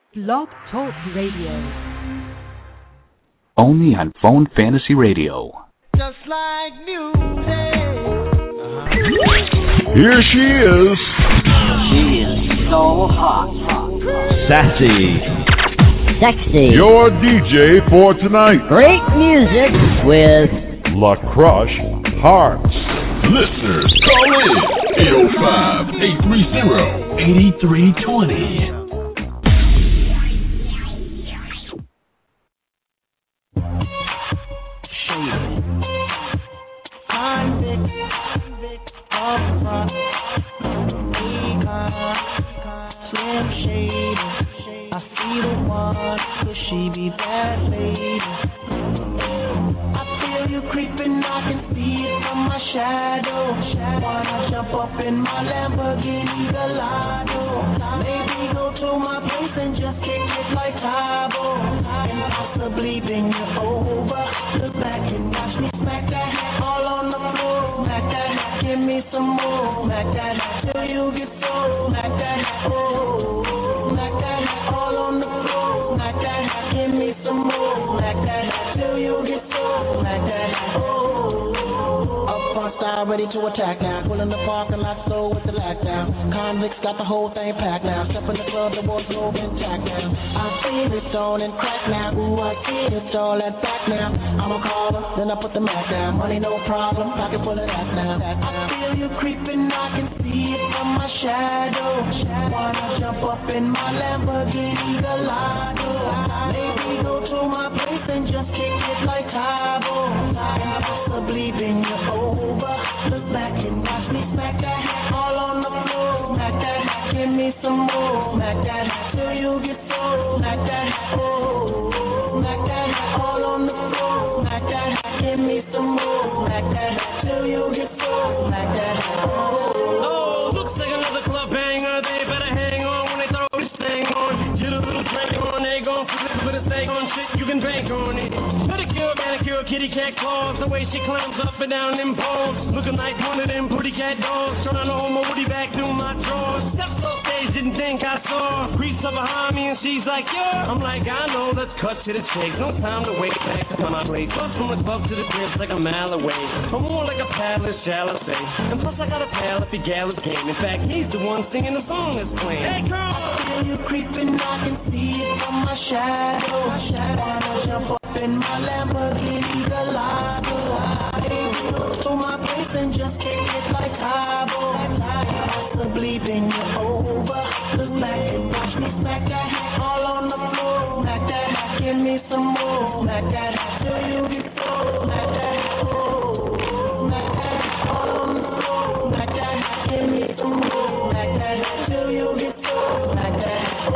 Blog Talk Radio. Only on Phone Fantasy Radio. Just like music. Here she is. She is so hot. Sassy. Sexy. Your DJ for tonight. Great music with La Crush Hearts. Listeners, call in 805-830-8320. Slim Shady, I see the one, could she be that lady? I feel you creeping, I can see it from my shadow. Wanna jump up in my Lamborghini Gallardo? Maybe go to my place and just kick it like Cabo, and possibly bring you over. Look back and watch me smack that hat all on the floor. Smack that hat, give me some more. Smack that hat till you get so. Smack that hat, oh. Smack that hat all on the floor. Smack that hat, give me some more. Smack that hat till you get so. Smack that hat, oh. Up front side ready to attack now. Pulling the parking lot so with the lockdown. Convicts got the whole thing packed now. Step in the club, the wardrobe intact now. I see it on and crack now. Ooh, I see it all and back now. I'ma call her, then I put the Mac down. Money no problem, pocket full of that now. I feel you creeping, I can see it from my shadow. Wanna jump up in my Lamborghini Gallardo? Maybe go to my place and just kick it like Cabo, and possibly bring you over. Look back and watch me smack that hat all on the floor. Smack that hat, give me some more. Smack that hat till you get so. Smack that hat, oh. Smack that hat all on the floor. Smack that hat, give me some more. Smack that hat till you get so. Smack that hat, oh. Looks like another club banger. They better hang on when they throw this thing on. Get a little drink on, they gon' flip it with a steak on shit. You can bank on it. Pedicure, manicure, kitty cat claws. The way she climbs up and down them poles, looking like one of them pretty cat dogs. Trying to hold my woody back through my drawers. Steps off stage, didn't think I saw. Creeps up behind me and she's like, yeah. I'm like, I know, let's cut to the chase. No time to wait back to my place. Bus from the club to the crib's like a mile away. I'm more like a palace, shall I say. And plus I got a pal if he gallows game. In fact, he's the one singing the song that's playing. Hey girl, I feel you creeping, I can see it from my shadow. Wanna jump up in my Lamborghini Gallardo? Maybe go to my place and just kick it like Cabo, possibly bring you over. Look back and watch me smack that hat all on the floor. Smack that hat, give me some more. Smack that hat till you get so. Smack that hat, oh. Smack that hat all on the floor. Smack that hat, give me some more. Smack that hat till you get so. Smack that hat,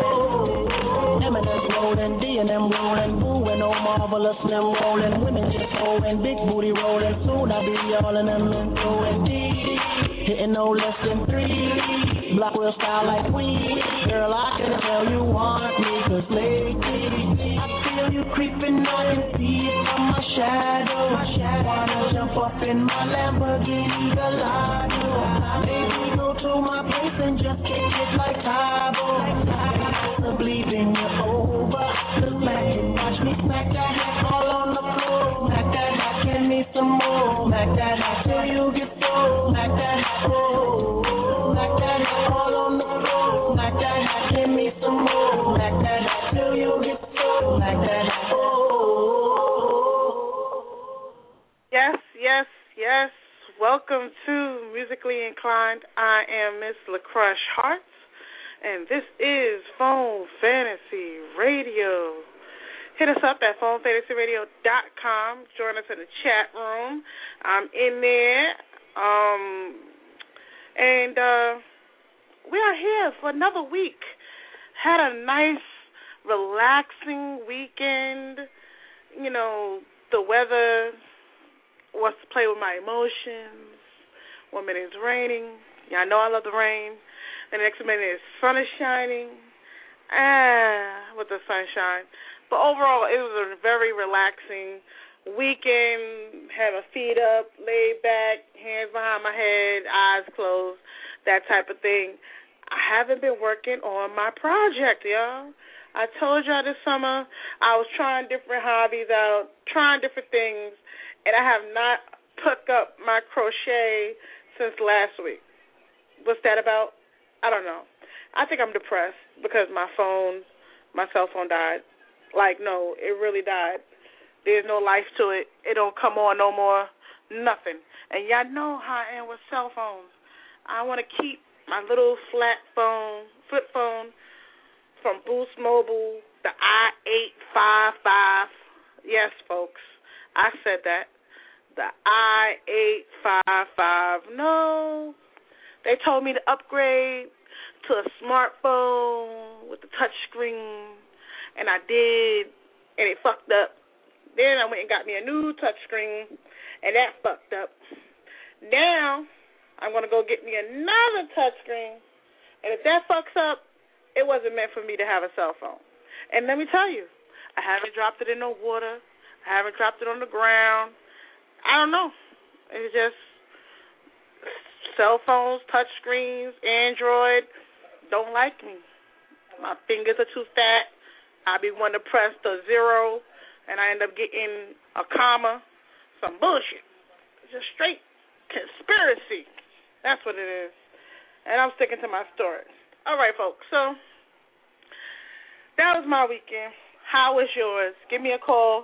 oh. Eminem's rolling, D&M rolling, Boo and oh marvelous Slim rolling, women just holding, big booty rolling. Soon I'll be all in them and throwing D. Hitting no less than 3. Blockwell style like we. Girl, I can tell you want me, cause lately I feel you creeping, I can see it from my shadow. Wanna jump up in my Lamborghini Gallardo? Maybe go to my place and just kick it like Cabo, possibly bring you over. Look back and watch me smack that hat all on the floor. Smack that hat, give me some more. Smack that hat till you get so. Smack that hat, oh. Smack that hat all on the floor. Smack that hat, give me some more. Smack that hat till you get so. Smack that hat, oh. Yes, yes, yes. Welcome to Musically Inclined. I am Miss LaCrush Hearts, and this is Phone Fantasy Radio. Hit us up at phonefantasyradio.com. Join us in the chat room. I'm in there. And we are here for another week. Had a nice, relaxing weekend. You know, the weather wants to play with my emotions. 1 minute it's raining. Yeah, I know I love the rain. The next minute is sun is shining. With the sunshine. But overall, it was a very relaxing weekend. Had my feet up, laid back, hands behind my head, eyes closed, that type of thing. I haven't been working on my project, y'all. I told y'all this summer I was trying different hobbies out, trying different things, and I have not picked up my crochet since last week. What's that about? I don't know. I think I'm depressed because my cell phone died. Like, no, it really died. There's no life to it. It don't come on no more. Nothing. And y'all know how I am with cell phones. I want to keep my little flip phone from Boost Mobile, the i855. Yes, folks, I said that. The i855. No. They told me to upgrade to a smartphone with the touch screen, and I did, and it fucked up. Then I went and got me a new touch screen, and that fucked up. Now I'm going to go get me another touch screen, and if that fucks up, it wasn't meant for me to have a cell phone. And let me tell you, I haven't dropped it in no water. I haven't dropped it on the ground. I don't know. It's just cell phones, touch screens, Android don't like me. My fingers are too fat. I be wanting to press the 0, and I end up getting a comma. Some bullshit. It's just straight conspiracy. That's what it is. And I'm sticking to my story. All right, folks. So that was my weekend. How was yours? Give me a call,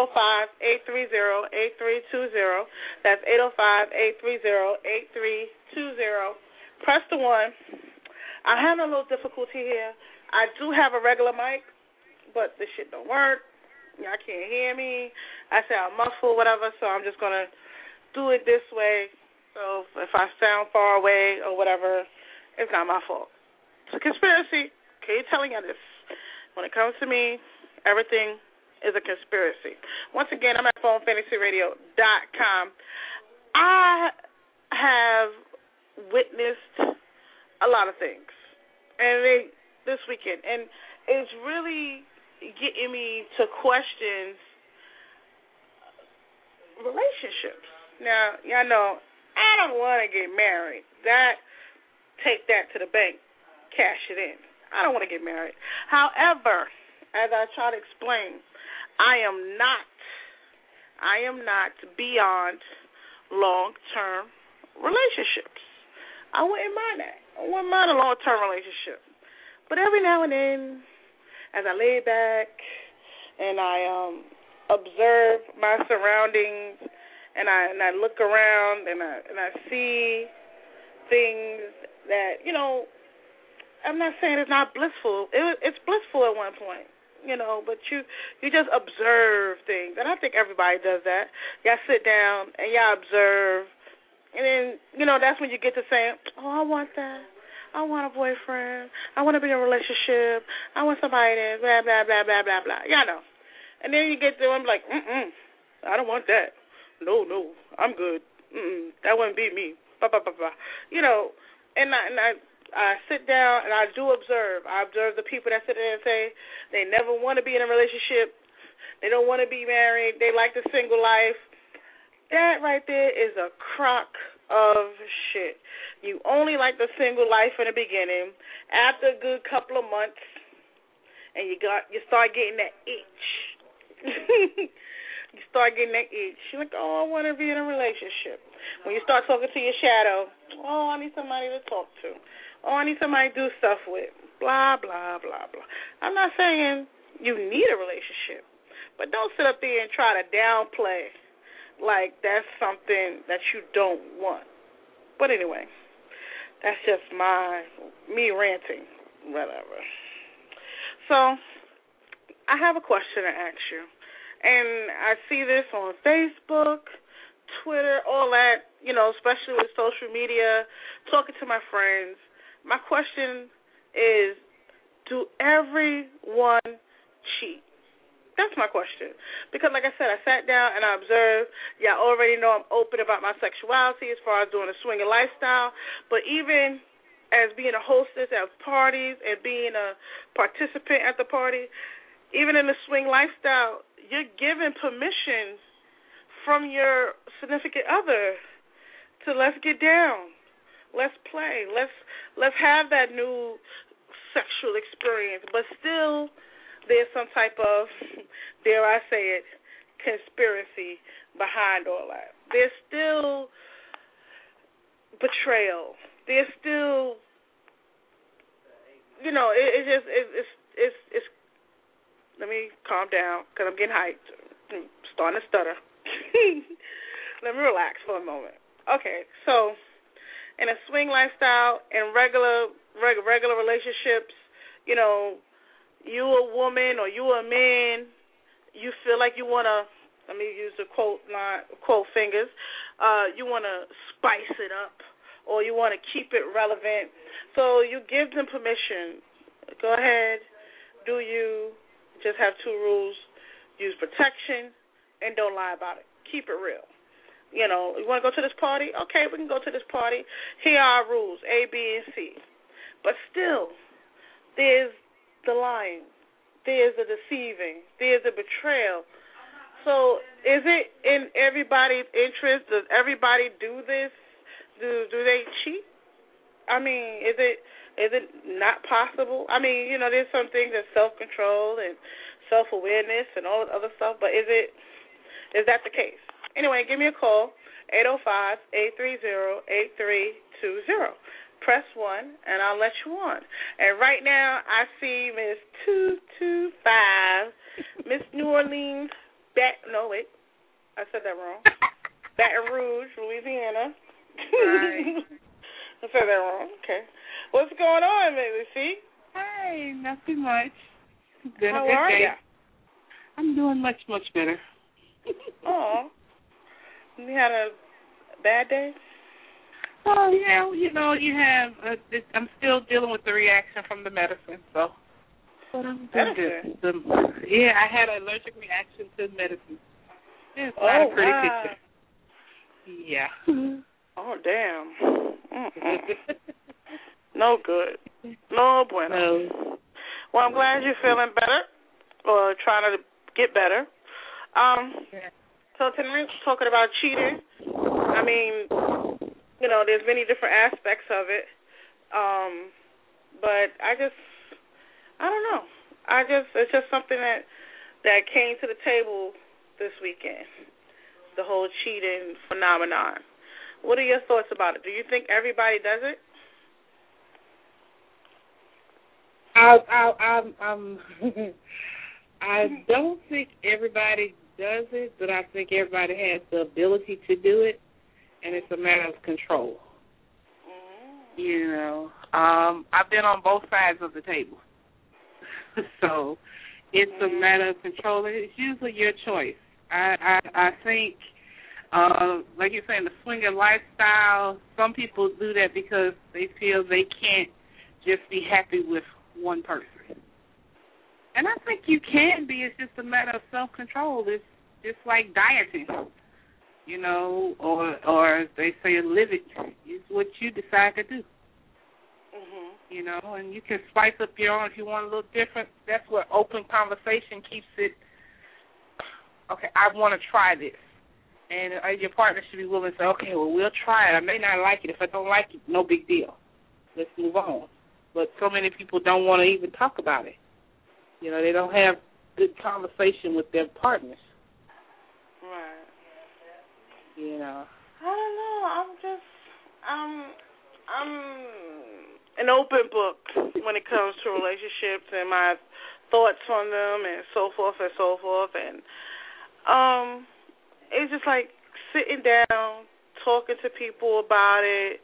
805-830-8320. That's 805-830-8320. Press the 1. I'm having a little difficulty here. I do have a regular mic, but this shit don't work. Y'all can't hear me. I sound muffled, whatever, so I'm just going to do it this way. So if I sound far away or whatever, it's not my fault. It's a conspiracy. Okay, telling you this. When it comes to me, everything is a conspiracy. Once again, I'm at PhoneFantasyRadio.com. I have witnessed a lot of things this weekend, and it's really getting me to question relationships. Now, y'all know I don't want to get married. Take that to the bank, cash it in. I don't want to get married. However, as I try to explain, I am not beyond long-term relationships. I wouldn't mind that. I wouldn't mind a long-term relationship. But every now and then, as I lay back and I observe my surroundings and I look around and I see things that, I'm not saying it's not blissful. It's blissful at one point, but you just observe things. And I think everybody does that. Y'all sit down and y'all observe. And then, that's when you get to saying, oh, I want that. I want a boyfriend. I want to be in a relationship. I want somebody to blah, blah, blah, blah, blah, blah. Y'all know. And then you get to them like, I don't want that. No, I'm good. That wouldn't be me. Blah, blah, blah, blah. And I sit down and I do observe. I observe the people that sit there and say they never want to be in a relationship. They don't want to be married. They like the single life. That right there is a crock of shit. You only like the single life in the beginning. After a good couple of months, and you start getting that itch. You start getting that itch. You're like, oh, I want to be in a relationship. When you start talking to your shadow, oh, I need somebody to talk to. Oh, I need somebody to do stuff with. Blah, blah, blah, blah. I'm not saying you need a relationship, but don't sit up there and try to downplay like that's something that you don't want. But anyway, that's just me ranting, whatever. So I have a question to ask you. And I see this on Facebook, Twitter, all that, especially with social media, talking to my friends. My question is, do everyone cheat? That's my question. Because, like I said, I sat down and I observed. Y'all already know I'm open about my sexuality as far as doing a swinging lifestyle. But even as being a hostess at parties and being a participant at the party, even in the swing lifestyle, you're given permission from your significant other to let's get down, let's play, let's have that new sexual experience, but still there's some type of, dare I say it, conspiracy behind all that. There's still betrayal. There's still, it's let me calm down because I'm getting hyped. I'm starting to stutter. Let me relax for a moment. Okay, so in a swing lifestyle and regular relationships, you a woman or you a man, you feel like you want to, let me use the quote fingers, you want to spice it up or you want to keep it relevant. So you give them permission. Go ahead, do you. Just have two rules. Use protection and don't lie about it. Keep it real. You want to go to this party? Okay, we can go to this party. Here are our rules, A, B, and C. But still, there's the lying. There's the deceiving. There's the betrayal. So is it in everybody's interest? Does everybody do this? Do they cheat? I mean, is it not possible? I mean, there's some things that's self-control and self-awareness and all that other stuff, but is that the case? Anyway, give me a call, 805-830-8320. Press 1, and I'll let you on. And right now, I see Miss 225, Miss New Orleans, I said that wrong. Baton Rouge, Louisiana. Right. I said that wrong. Okay. What's going on, Lucy? Hey, nothing much. Been How a good are day. you? I'm doing much, much better. Oh. You had a bad day? Oh, yeah, you have, I'm still dealing with the reaction from the medicine, so. But I'm doing good. I had an allergic reaction to medicine. It's not a pretty picture. Yeah. Oh, damn. No good. No bueno. No. Well, I'm glad you're feeling better or trying to get better. So tonight we're talking about cheating. I mean, there's many different aspects of it. But I don't know. It's just something that came to the table this weekend, the whole cheating phenomenon. What are your thoughts about it? Do you think everybody does it? I don't think everybody does it, but I think everybody has the ability to do it, and it's a matter of control. I've been on both sides of the table. So it's a matter of control. It's usually your choice. I think, like you're saying, the swinger lifestyle, some people do that because they feel they can't just be happy with one person. And I think you can be. It's just a matter of self-control. It's just like dieting, or as they say, live it. It's what you decide to do. And you can spice up your own if you want a little different. That's where open conversation keeps it. Okay, I want to try this. And your partner should be willing to say, okay, well, we'll try it. I may not like it. If I don't like it, no big deal. Let's move on. But so many people don't want to even talk about it. They don't have good conversation with their partners. Right. I don't know. I'm an open book when it comes to relationships and my thoughts on them and so forth and so forth. And it's just like sitting down, talking to people about it.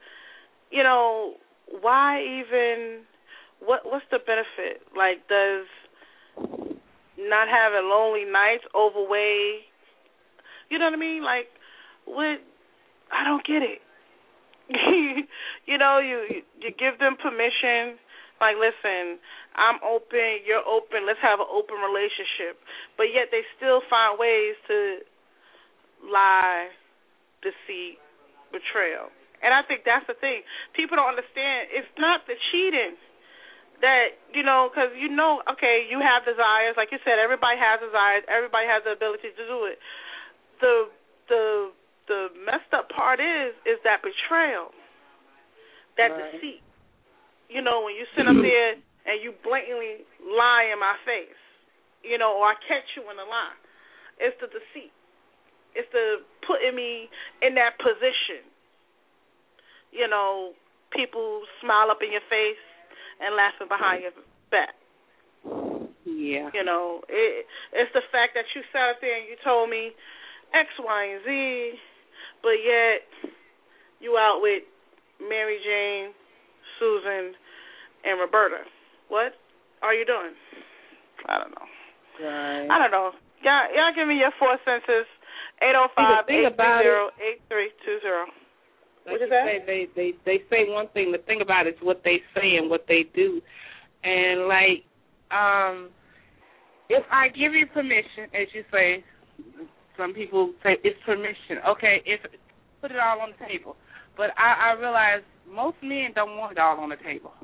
Why even? What's the benefit? Like, does not having lonely nights overweigh? You know what I mean? Like, what? I don't get it. You give them permission. Like, listen, I'm open, you're open, let's have an open relationship. But yet they still find ways to lie, deceit, betrayal. And I think that's the thing. People don't understand. It's not the cheating that, because okay, you have desires. Like you said, everybody has desires. Everybody has the ability to do it. The messed up part is that betrayal, that deceit. When you sit up there and you blatantly lie in my face, or I catch you in a lie. It's the deceit. It's the putting me in that position. People smile up in your face and laughing behind your back. Yeah. It's the fact that you sat up there and you told me X, Y, and Z, but yet you out with Mary Jane, Susan, and Roberta. What are you doing? I don't know. Right. I don't know. Y'all give me your 4 senses. 805-830-8320. Like you say, they say one thing. The thing about it is what they say and what they do. And if I give you permission, as you say, some people say it's permission. Okay, put it all on the table. But I realize most men don't want it all on the table.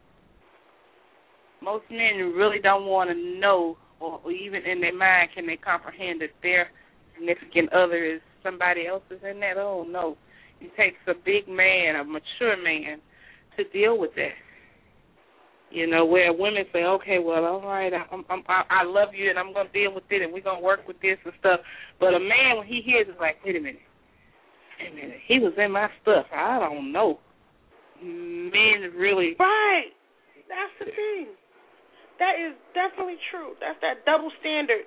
Most men really don't want to know, or even in their mind can they comprehend that their significant other is somebody else's in that. Oh, no. It takes a big man, a mature man, to deal with that. Where women say, okay, well, all right, I love you, and I'm going to deal with it, and we're going to work with this and stuff. But a man, when he hears it, like, wait a minute, he was in my stuff. I don't know. Men really... Right. That's the thing. That is definitely true. That's that double standard.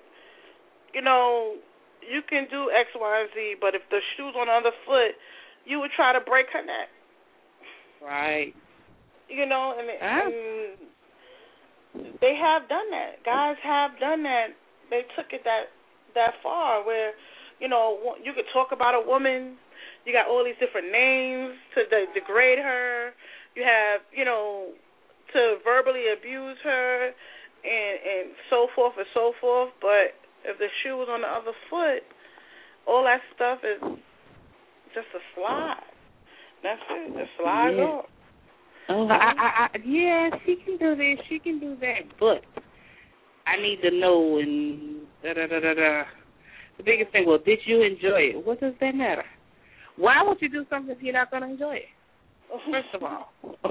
You can do X, Y, and Z, but if the shoe's on the other foot, you would try to break her neck. Right. And they have done that. Guys have done that. They took it that far where, you could talk about a woman. You got all these different names to degrade her. You have, to verbally abuse her and so forth and so forth. But if the shoe was on the other foot, all that stuff is just a slide. That's it. Just slide off. Yeah, she can do this, she can do that, but I need to know and da-da-da-da-da. The biggest thing, well, did you enjoy it? What does that matter? Why would you do something if you're not going to enjoy it? First of all.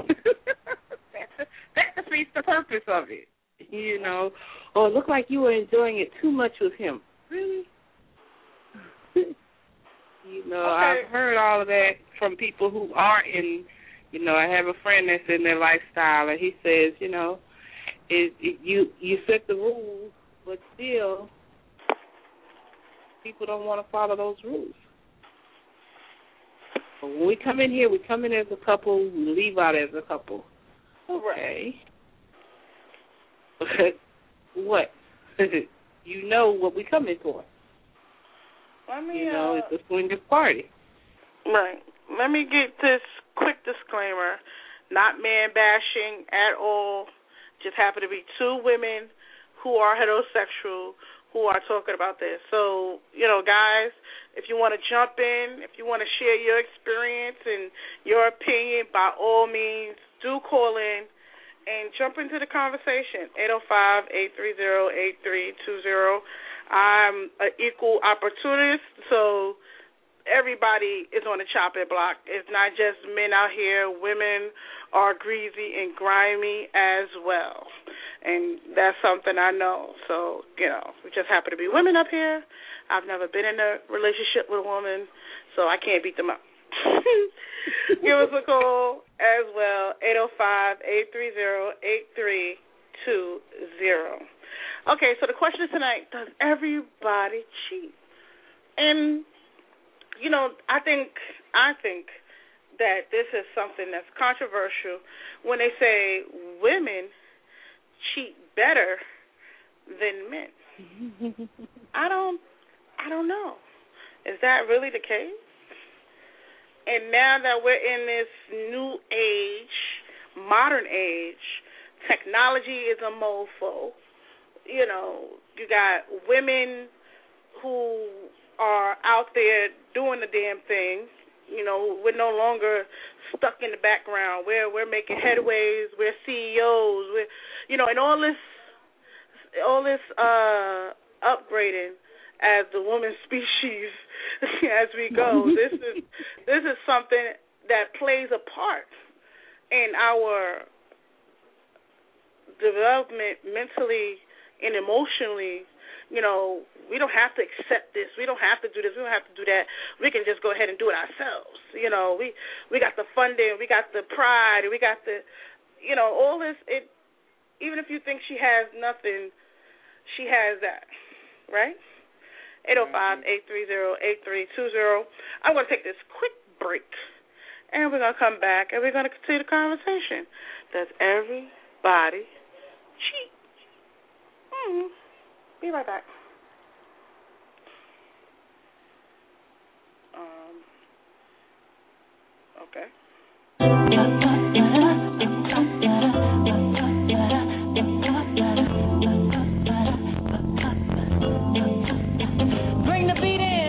that defeats the purpose of it, Or it looked like you were enjoying it too much with him. Really? Okay. I've heard all of that from people who are in... I have a friend that's in their lifestyle, and he says, you set the rules, but still, people don't want to follow those rules. But when we come in here, we come in as a couple, we leave out as a couple. Okay. But what? You know what we come in for. It's a swingers party. Right. Let me get this quick disclaimer. Not man bashing at all. Just happen to be two women who are heterosexual who are talking about this. So, guys, if you want to jump in, if you want to share your experience and your opinion, by all means, do call in and jump into the conversation. 805-830-8320. I'm an equal opportunist, so everybody is on the chopping block. It's not just men out here. Women are greasy and grimy as well. And that's something I know. So, we just happen to be women up here. I've never been in a relationship with a woman, so I can't beat them up. Give us a call as well, 805-830-8320. Okay, so the question is tonight, does everybody cheat? And I think that this is something that's controversial when they say women cheat better than men. I don't know. Is that really the case? And now that we're in this new age, modern age, technology is a mofo. You got women who are out there doing the damn thing. We're no longer stuck in the background. We're making headways. We're CEOs. And all this upgrading as the woman species as we go. This is something that plays a part in our development mentally, and emotionally, you know, we don't have to accept this. We don't have to do this. We don't have to do that. We can just go ahead and do it ourselves. You know, we got the funding, we got the pride, we got the, you know, all this. It, even if you think she has nothing, she has that, right? 805-830-8320. I'm going to take this quick break, and we're going to come back, and we're going to continue the conversation. Does everybody cheat? Be right back. Okay. Bring the beat in.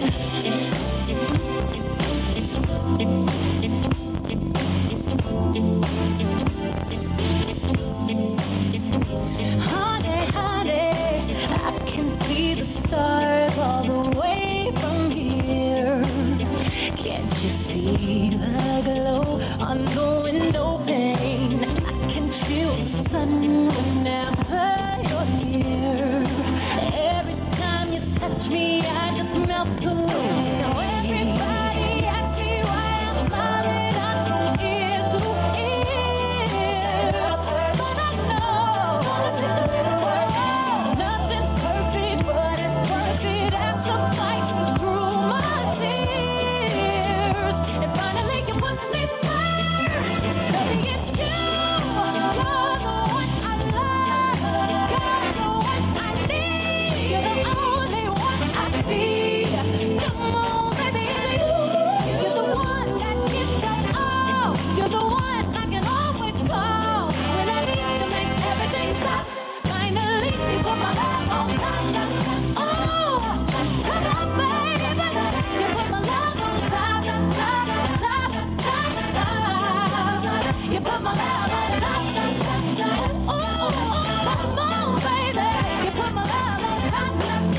Honey, honey, I can see the stars all the way from here. Can't you see the glow on the window pane? I can feel the sun whenever you're here. Every time you touch me, I just melt away. Now everybody asks me why I'm smiling, I from ear to ear. But I know nothing's perfect, but it's worth it after fighting through my tears. And finally you put me first. Baby, it's you. You're the one I love. You're the one I need. You're the only one I see. Come on, baby, it's you. You're the one that gives us all. You're the one I can always call when I need to make everything stop. Finally, you put my love on top. Oh, come on, baby. You put my love on top. You put my love on top. Oh, come on, baby. You put my love on top.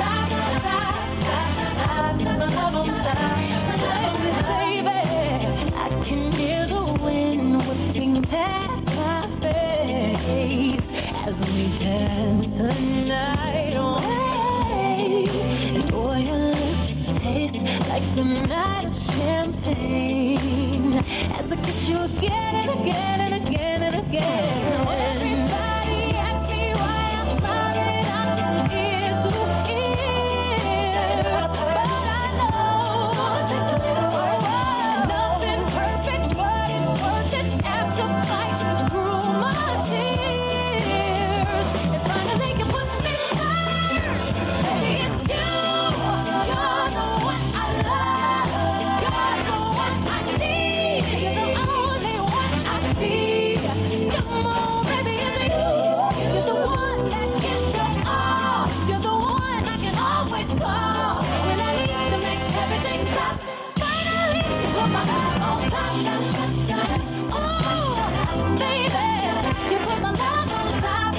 Baby, I can hear the wind whipping past my face as we dance the night away. And boy, your lips taste like the night of champagne as I kiss you again and again and again and again. Everybody asks me why I'm smiling, I'm from ear to ear. But I know nothing perfect, but it's worth it after fighting through my tears. And finally you put me first. Baby, it's you. You're the one I love. You're the one I need. You're the only one I see. Come on, baby, it's you. You're the one that gives us all. You're the one I can always call when I need to make everything stop. Finally, you put my love on top. Oh, baby, you put my love on top.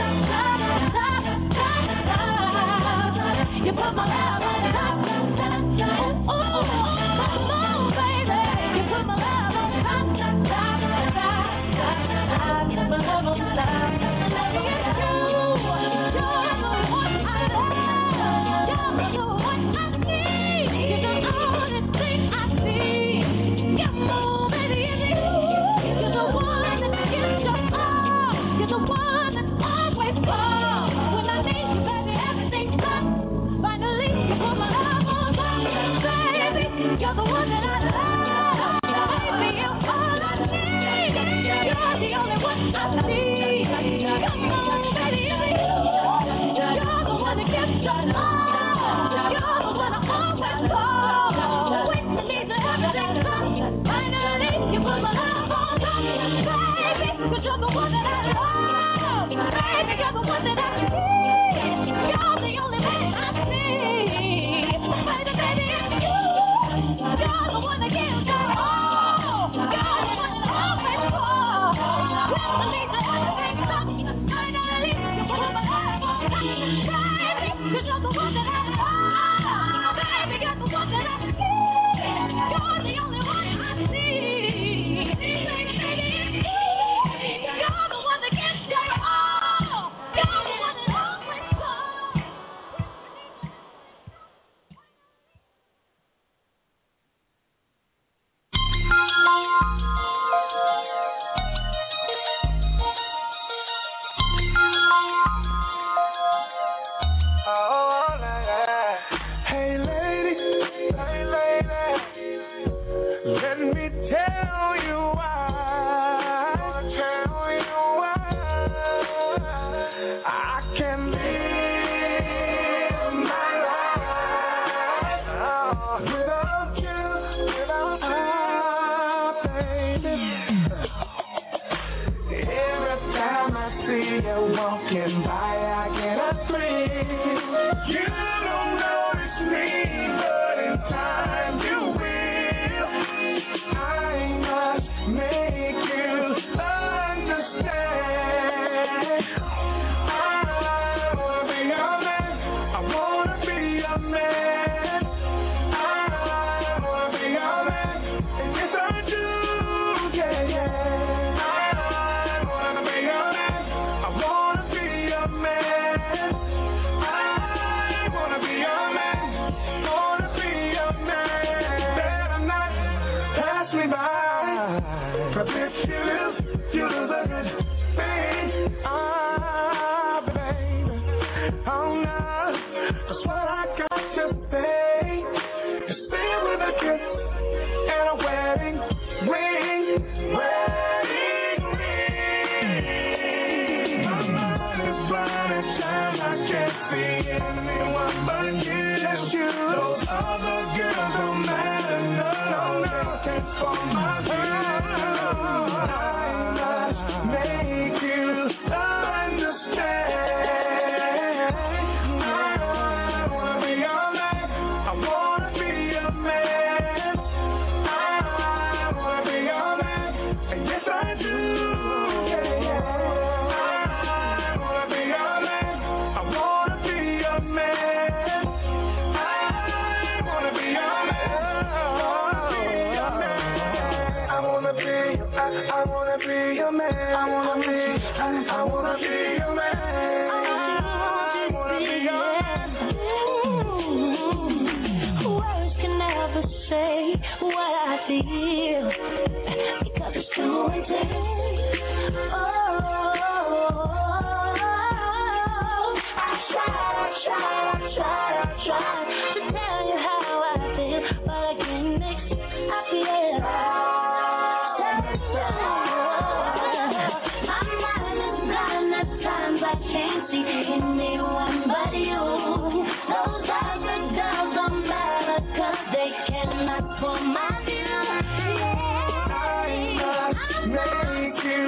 You put my love on top. Oh, come on, baby, you put my love on top. You put my love on top. Baby, it's you. You're the one I love. You're the one I need. You're the only thing I see. Come on, baby, it's you. You're the one that gives us all. You're the one that always falls. When I need you, baby, everything stops. Finally, you put my love on top. Baby, you're the one that I love. Baby, you're all I need. You're the only one I see. Come on, baby, it's you. You're the one that gives us all. You're the one I always call. When I need to everything stops. Finally, you put my love on top. Baby, 'cause you're the one that I love. Baby, you're the one that I see. You're the only man I see. Baby, baby, it's you. You're the one that gives us all. You're the one that always calls. When I need to everything stops. Finally, you put my love on top. Baby, 'cause you're the one that I love. Baby, you're the one that I see. You're the only one I see. Baby, baby, it's you. You're the one that gives us all. You're the one that always calls. You don't notice me, but in time you will. I must make you understand. I wanna be your man. I wanna be your man. I wanna be your man. And yes, I do. Yeah, yeah. I wanna be your man. I wanna be your man. I wanna be your man. Wanna be your man. Better not pass me by. 'Cause if you lose a good thing. Baby. Oh no. That's what I got to pay. It's been with a kiss and a wedding ring. Wedding ring. My mind is blind and shine. I can't see anyone but you. Just you. Those other girls don't matter. No, can't fall my view. I must make you understand. I wanna be your man. I wanna be your man. I wanna be your man. And yes, I do. Yeah, yeah. I wanna be your man. I wanna be your man. I wanna be your man. I wanna be your man. I wanna be your man. I wanna be your man. Words can never say what I feel because it's too intense. Oh, I try to tell you how I feel, but I can't make it happy. My mind is blind at times, I can't see anyone but you. Those other girls don't matter 'cause they cannot pull my view. Make you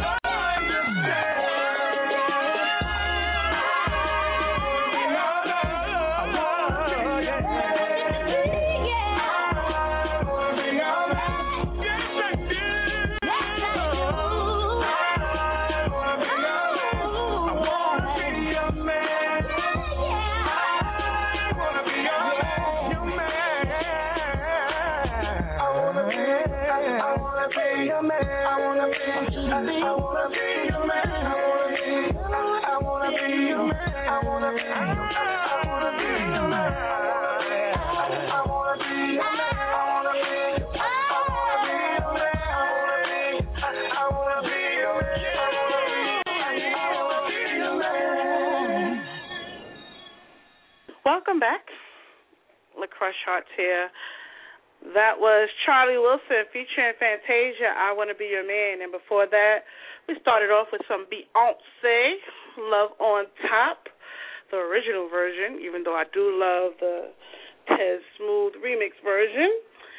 Welcome back. LaCrush Hearts here. That was Charlie Wilson featuring Fantasia, I Want to Be Your Man. And before that, we started off with some Beyonce, Love on Top, the original version, even though I do love the Tez Smooth remix version.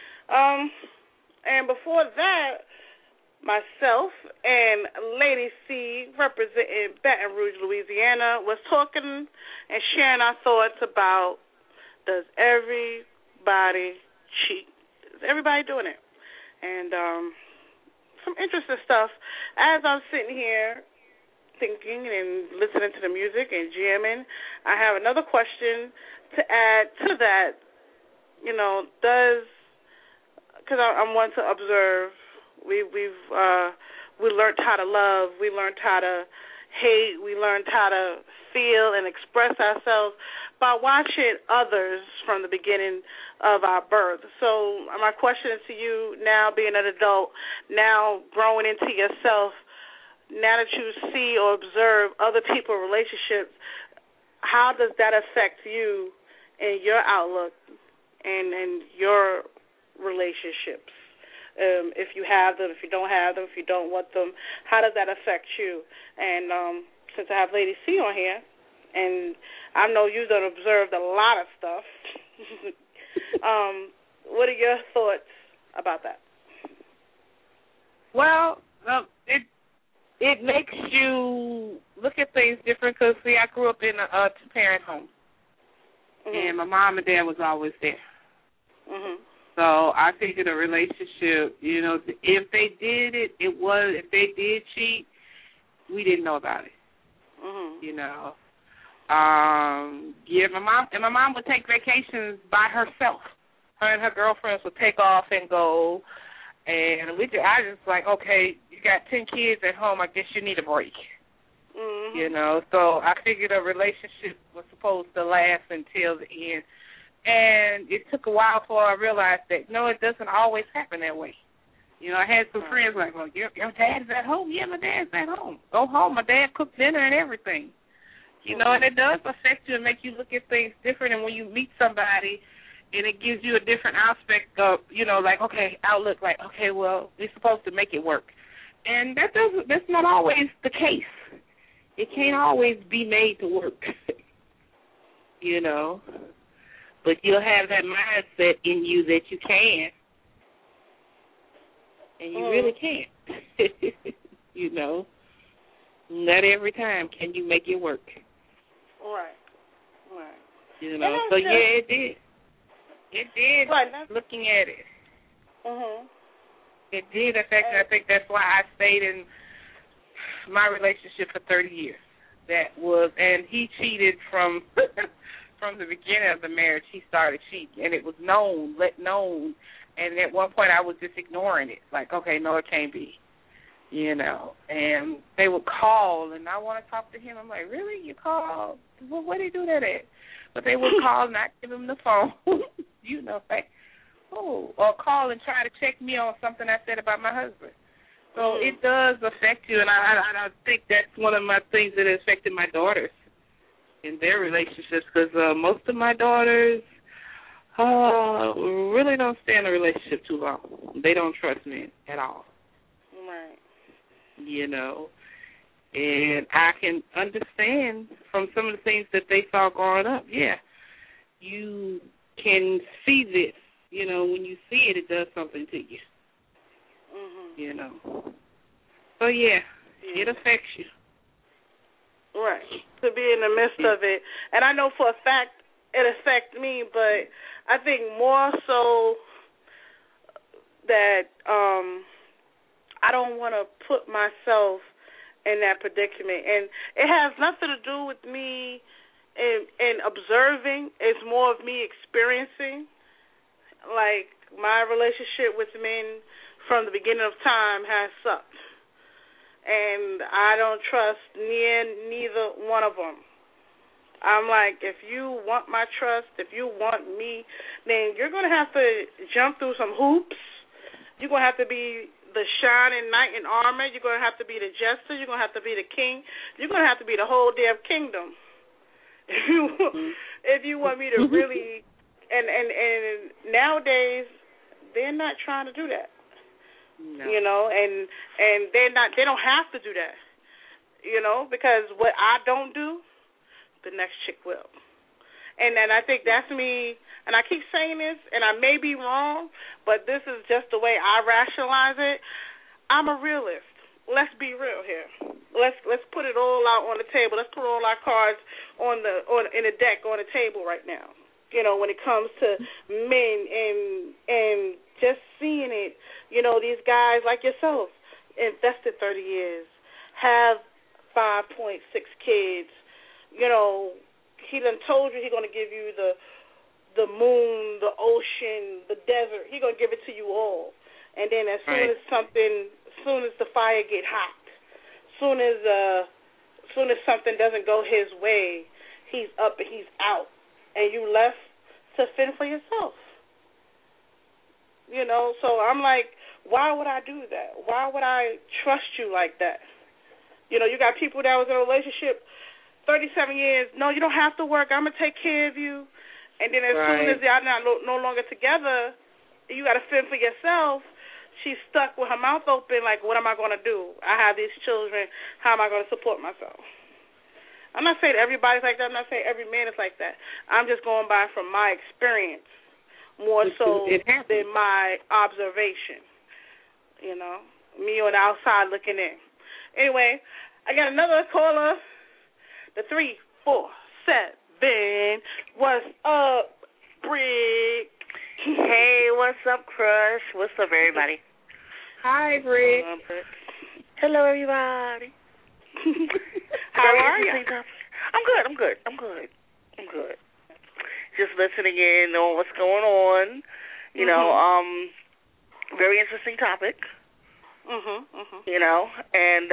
And before that, myself and Lady C, representing Baton Rouge, Louisiana, was talking and sharing our thoughts about, does everybody cheat? Is everybody doing it? And some interesting stuff. As I'm sitting here thinking and listening to the music and jamming, I have another question to add to that. You know, because I'm one to observe. We learned how to love. We learned how to hate. We learned how to feel and express ourselves by watching others from the beginning of our birth. So my question to you now, being an adult, now growing into yourself, now that you see or observe other people's relationships, how does that affect you and your outlook and your relationships? If you have them, if you don't have them, if you don't want them, how does that affect you? And since I have Lady C on here, and I know you've done observed a lot of stuff, what are your thoughts about that? Well, it makes you look at things different because, see, I grew up in a two-parent home. and my mom and dad was always there. Mhm. So I figured a relationship, you know, if they did it, if they did cheat, we didn't know about it. Mhm. You know. Yeah, my mom would take vacations by herself. Her and her girlfriends would take off and go, and I just like, okay, you got 10 kids at home, I guess you need a break. Mhm. You know, so I figured a relationship was supposed to last until the end. And it took a while before I realized that, no, it doesn't always happen that way. You know, I had some friends like, well, your dad's at home? Yeah, my dad's at home. Go home. My dad cooked dinner and everything. You know, and it does affect you and make you look at things different. And when you meet somebody and it gives you a different aspect of, you know, like, okay, outlook, like, okay, well, we're supposed to make it work. And that's not always the case. It can't always be made to work, you know. But you'll have that mindset in you that you can. And you really can't, you know. Not every time can you make it work. Right. You know, so yeah, it did. It did, right, looking at it. Mhm. It did affect me. I think that's why I stayed in my relationship for 30 years. And he cheated from from the beginning of the marriage. He started cheating, and it was known. And at one point I was just ignoring it, like, okay, no, it can't be. You know, and they would call, and I want to talk to him. I'm like, really? You call? Well, where do you do that at? But they would call and I'd give him the phone, you know, like, or call and try to check me on something I said about my husband. So it does affect you, and I think that's one of my things that has affected my daughters in their relationships, because most of my daughters really don't stay in a relationship too long. They don't trust men at all. Right. You know, and I can understand from some of the things that they saw growing up. Yeah, you can see this. You know, when you see it, it does something to you. Mhm. You know. So, yeah, it affects you. Right. To be in the midst of it. And I know for a fact it affects me, but I think more so that I don't want to put myself in that predicament. And it has nothing to do with me in observing. It's more of me experiencing. Like, my relationship with men from the beginning of time has sucked. And I don't trust neither one of them. I'm like, if you want my trust, if you want me, then you're going to have to jump through some hoops. You're going to have to be the shining knight in armor. You're going to have to be the jester. You're going to have to be the king. You're going to have to be the whole damn kingdom. If you want me to really, and nowadays they're not trying to do that. No. You know, and they don't have to do that. You know, because what I don't do, the next chick will. And I think that's me, and I keep saying this, and I may be wrong, but this is just the way I rationalize it. I'm a realist. Let's be real here. Let's put it all out on the table. Let's put all our cards in the deck on the table right now. You know, when it comes to men and just seeing it, you know, these guys like yourself invested 30 years, have 5.6 kids, you know. He done told you he's going to give you the moon, the ocean, the desert. He's going to give it to you all. And then as soon as the fire get hot, soon as something doesn't go his way, he's up and he's out. And you left to fend for yourself. You know, so I'm like, why would I do that? Why would I trust you like that? You know, you got people that was in a relationship 37 years, no, you don't have to work. I'm going to take care of you. And then as soon as y'all not no longer together, you got to fend for yourself. She's stuck with her mouth open like, what am I going to do? I have these children. How am I going to support myself? I'm not saying everybody's like that. I'm not saying every man is like that. I'm just going by from my experience more so than my observation. You know, me on the outside looking in. Anyway, I got another caller. The 347. Ben. What's up, Brick? Hey, what's up, Crush? What's up, everybody? Hi, Brick. Hello, everybody. How are you? I'm good. Just listening in on what's going on. You know, very interesting topic. You know, and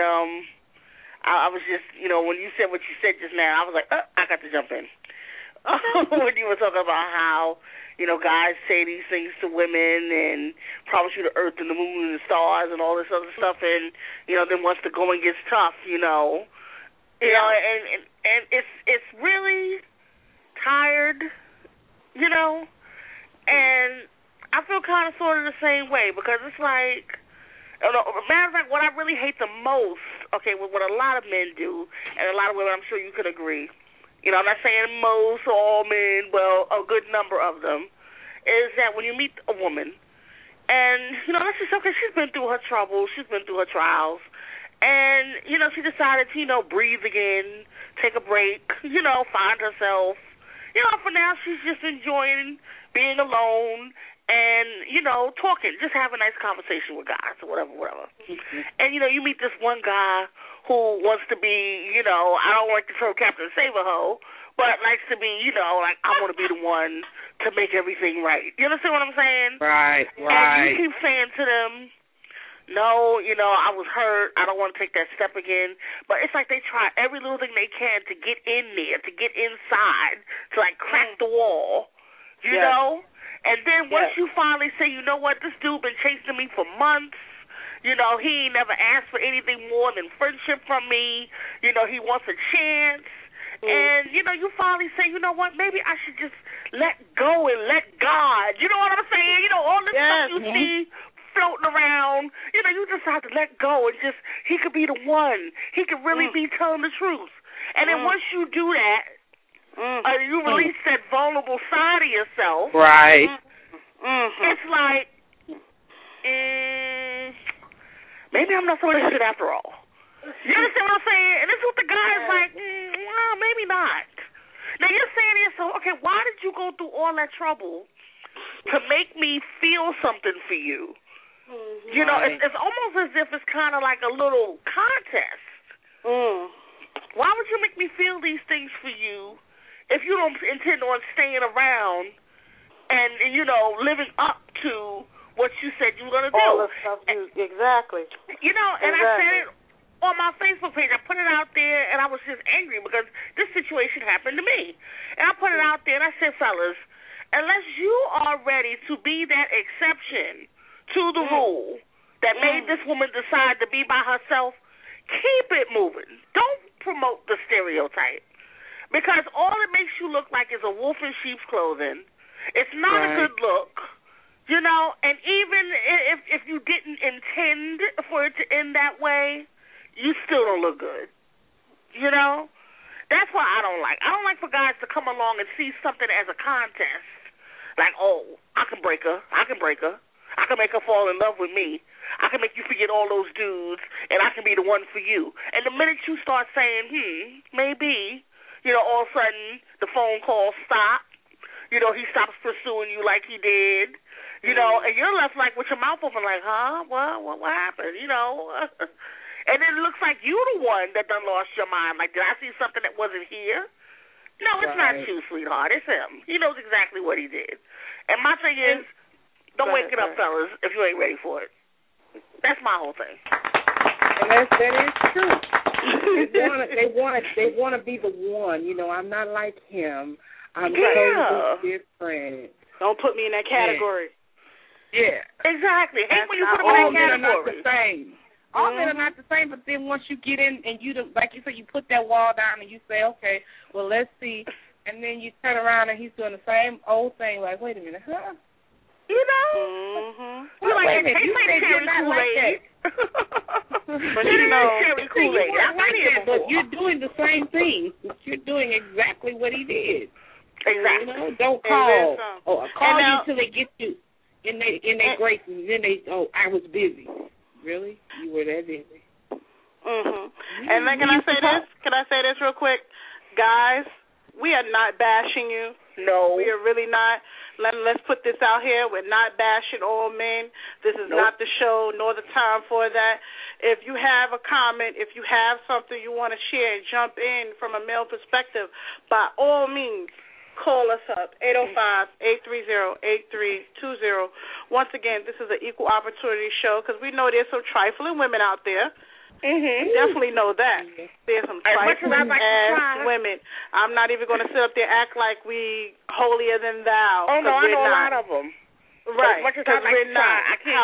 I was just, you know, when you said what you said just now, I was like, I got to jump in. When you were talking about how, you know, guys say these things to women and promise you the earth and the moon and the stars and all this other stuff, and, you know, then once the going gets tough, you know, and it's really tired, you know, and I feel kind of sort of the same way, because it's like, matter of fact, what I really hate the most, okay, with what a lot of men do, and a lot of women, I'm sure you could agree, you know, I'm not saying most or all men, well, a good number of them, is that when you meet a woman, and, you know, let's just, okay, she's been through her troubles, she's been through her trials, and, you know, she decided to, you know, breathe again, take a break, you know, find herself, you know, for now she's just enjoying being alone, and, you know, talking, just have a nice conversation with guys or whatever. And, you know, you meet this one guy who wants to be, you know, I don't like to throw Captain Save-A-Ho, but likes to be, you know, like, I want to be the one to make everything right. You understand what I'm saying? Right. And you keep saying to them, no, you know, I was hurt, I don't want to take that step again. But it's like they try every little thing they can to get in there, to get inside, to, like, crack the wall, you know? And then once you finally say, you know what, this dude been chasing me for months, you know, he ain't never asked for anything more than friendship from me, you know, he wants a chance, and, you know, you finally say, you know what, maybe I should just let go and let God, you know what I'm saying? You know, all this stuff you see floating around, you know, you just have to let go and just, he could be the one. He could really be telling the truth. And then once you do that, you release that vulnerable side of yourself. Right. It's like, maybe I'm not so interested after all. You understand what I'm saying? And this is what the guy's like, well, maybe not. Now you're saying to yourself, okay, why did you go through all that trouble to make me feel something for you? You know, it's almost as if it's kind of like a little contest. Why would you make me feel these things for you if you don't intend on staying around and, you know, living up to what you said you were going to do? All the stuff exactly. You know, and I said it on my Facebook page. I put it out there, and I was just angry because this situation happened to me. And I put it out there, and I said, fellas, unless you are ready to be that exception to the rule that made this woman decide to be by herself, keep it moving. Don't promote the stereotype. Because all it makes you look like is a wolf in sheep's clothing. It's not a good look, you know, and even if you didn't intend for it to end that way, you still don't look good, you know? That's why I don't like for guys to come along and see something as a contest. Like, oh, I can break her. I can make her fall in love with me. I can make you forget all those dudes, and I can be the one for you. And the minute you start saying, maybe, you know, all of a sudden the phone calls stop. You know, he stops pursuing you like he did. You know, and you're left like with your mouth open like, huh? What happened? You know? And it looks like you the one that done lost your mind. Like, did I see something that wasn't here? No, it's not you, sweetheart. It's him. He knows exactly what he did. And my thing is, don't wake it up, fellas, if you ain't ready for it. That's my whole thing. And that is true. They want to be the one. You know, I'm not like him. I'm totally different. Don't put me in that category. Yeah. Exactly. Hate when you put them in that category. All men are not the same. All men are not the same, but then once you get in and like you said, you put that wall down and you say, okay, well, let's see. And then you turn around and he's doing the same old thing, like, wait a minute, huh? You know? Well, like, you said you're not like that. But you know, Kool-Aid. But you're doing the same thing. You're doing exactly what he did. Exactly. You know, don't call. Call you till they get you in their grace, and then I was busy. Really? You were that busy. And then can I say this real quick? Guys, we are not bashing you. No. We are really not. Let's put this out here. We're not bashing all men. This is not the show nor the time for that. If you have a comment, if you have something you want to share, jump in from a male perspective, by all means, call us up, 805-830-8320. Once again, this is an equal opportunity show because we know there's some trifling women out there. We definitely know that. There's some trifling ass women. I'm not even going to sit up there and act like we holier than thou. Oh, no, I know a lot of them. Right, because we're not.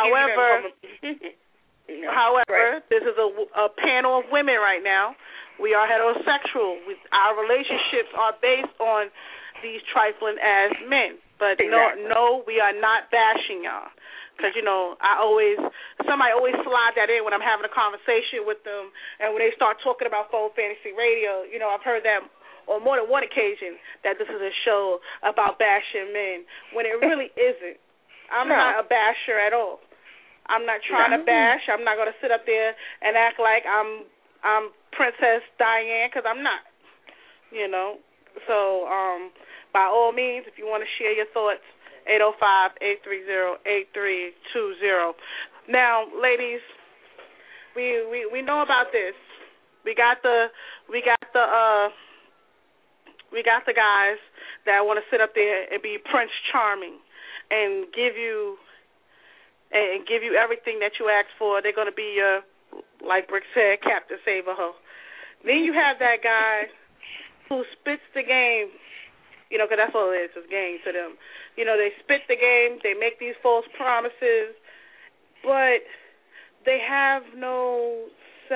However, this is a panel of women right now. We are heterosexual. Our relationships are based on these trifling ass men. But no, we are not bashing y'all. Because, somebody always slide that in when I'm having a conversation with them, and when they start talking about Phone Fantasy Radio, I've heard that on more than one occasion, that this is a show about bashing men, when it really isn't. I'm not a basher at all. I'm not trying to bash. I'm not going to sit up there and act like I'm Princess Diane, because I'm not, So, by all means, if you want to share your thoughts, 805-830-8320. Now, ladies, we know about this. We got the guys that want to sit up there and be Prince Charming and give you everything that you ask for. They're going to be your, like Brick said, Captain Save-A-Ho. Then you have that guy who spits the game, because that's all it is game to them. They spit the game, they make these false promises, but they have no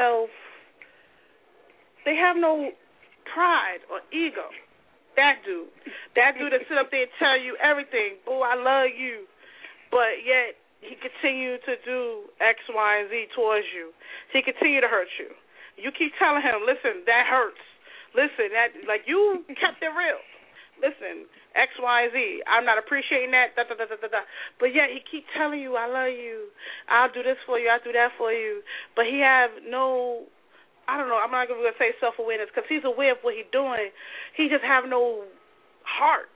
pride or ego. That dude that sit up there and tell you everything, oh, I love you, but yet he continue to do X, Y, and Z towards you. He continue to hurt you. You keep telling him, listen, that hurts. Listen, that you kept it real. Listen, X, Y, Z, I'm not appreciating that, But yet he keep telling you, I love you, I'll do this for you, I'll do that for you. But he have no, I don't know, I'm not going to say self-awareness because he's aware of what he's doing. He just have no heart.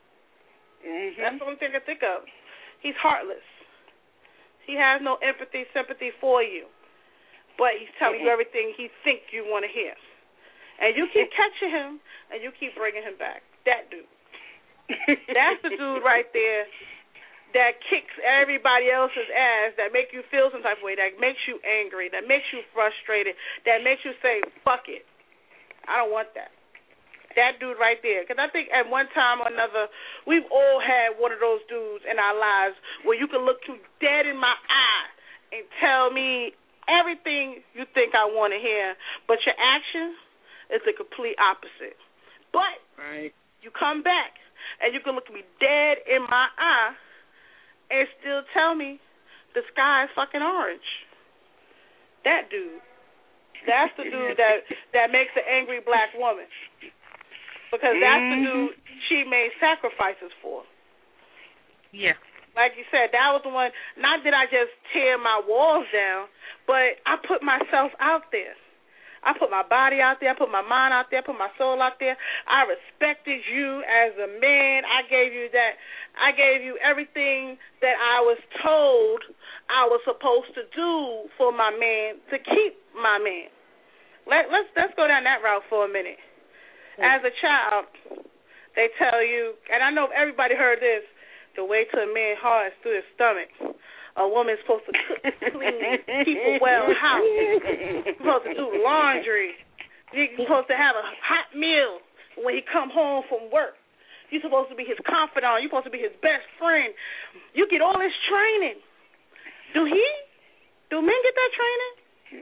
That's the only thing I can think of. He's heartless. He has no empathy, sympathy for you. But he's telling you everything he think you want to hear. And you keep catching him, and you keep bringing him back. That dude. That's the dude right there that kicks everybody else's ass, that make you feel some type of way, that makes you angry, that makes you frustrated, that makes you say, fuck it. I don't want that. That dude right there. Because I think at one time or another, we've all had one of those dudes in our lives where you can look you dead in my eye and tell me everything you think I want to hear, but your action is the complete opposite. But you come back, and you can look me dead in my eye and still tell me the sky is fucking orange. That dude. That's the dude that makes an angry black woman. Because that's the dude she made sacrifices for. Yeah. Like you said, that was the one, not that I just tear my walls down, but I put myself out there. I put my body out there. I put my mind out there. I put my soul out there. I respected you as a man. I gave you that. I gave you everything that I was told I was supposed to do for my man, to keep my man. Let's go down that route for a minute. As a child, they tell you, and I know everybody heard this, the way to a man's heart is through his stomach. A woman's supposed to cook, clean, keep a well house. You're supposed to do laundry. You're supposed to have a hot meal when he come home from work. You're supposed to be his confidant. You're supposed to be his best friend. You get all this training. Do men get that training?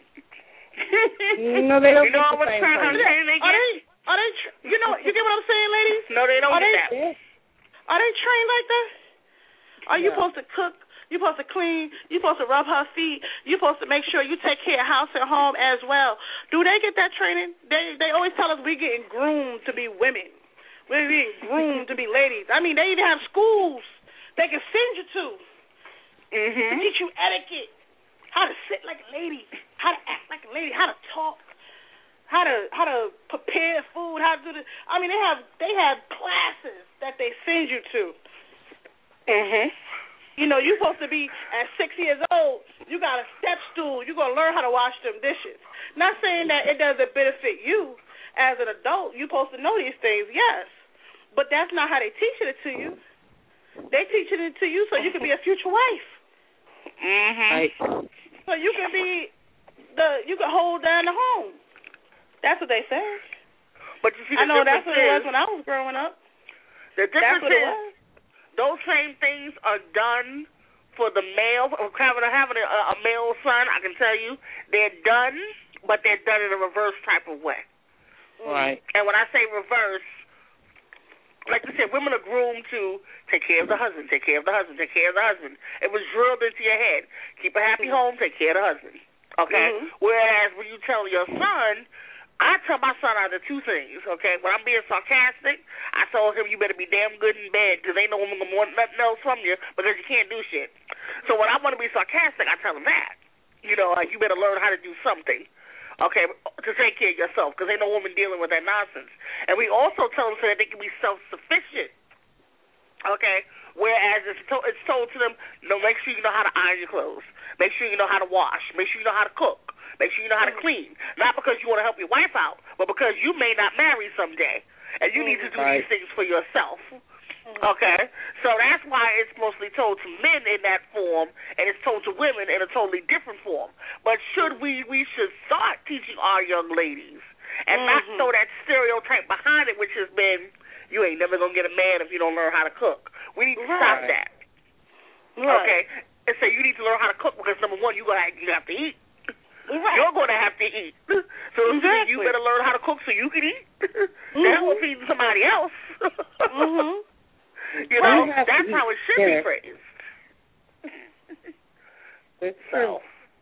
No, they don't. You know what kind of training they get? You get what I'm saying, ladies? No, they don't get that. Are they trained like that? Are you supposed to cook? You're supposed to clean. You're supposed to rub her feet. You're supposed to make sure you take care of house and home as well. Do they get that training? They always tell us we're getting groomed to be women. We're being groomed to be ladies. I mean, they even have schools they can send you to teach you etiquette, how to sit like a lady, how to act like a lady, how to talk, how to prepare food, how to do this. I mean, they have classes that they send you to. Mhm. You know, you're supposed to be at 6 years old. You got a step stool. You're gonna learn how to wash them dishes. Not saying that it doesn't benefit you as an adult. You're supposed to know these things, yes, but that's not how they teaching it to you. They teaching it to you so you can be a future wife. Mhm. Right. So you can you can hold down the home. That's what they say. But you see, I know that's what it was when I was growing up. The difference that's what it was. Those same things are done for the male. Having a male son, I can tell you, they're done, but they're done in a reverse type of way. Right. And when I say reverse, like you said, women are groomed to take care of the husband, take care of the husband, take care of the husband. It was drilled into your head. Keep a happy home, take care of the husband. Okay? Mm-hmm. Whereas when you tell your son, I tell my son either two things, okay? When I'm being sarcastic, I told him you better be damn good in bed because ain't no woman gonna want nothing else from you because you can't do shit. So when I want to be sarcastic, I tell him that. You know, like you better learn how to do something, okay, to take care of yourself because ain't no woman dealing with that nonsense. And we also tell them so that they can be self-sufficient, okay? Whereas it's told to them, no, make sure you know how to iron your clothes. Make sure you know how to wash. Make sure you know how to cook. Make sure you know how to clean. Not because you want to help your wife out, but because you may not marry someday, and you need to do these things for yourself. Okay? So that's why it's mostly told to men in that form, and it's told to women in a totally different form. But we should start teaching our young ladies and not throw that stereotype behind it, which has been, you ain't never going to get a man if you don't learn how to cook. We need to stop that. Right. Okay? And say you need to learn how to cook because, number one, you have to eat. Right. You're going to have to eat. So you better learn how to cook so you can eat. That will feed somebody else. You know, that's how it should be phrased. So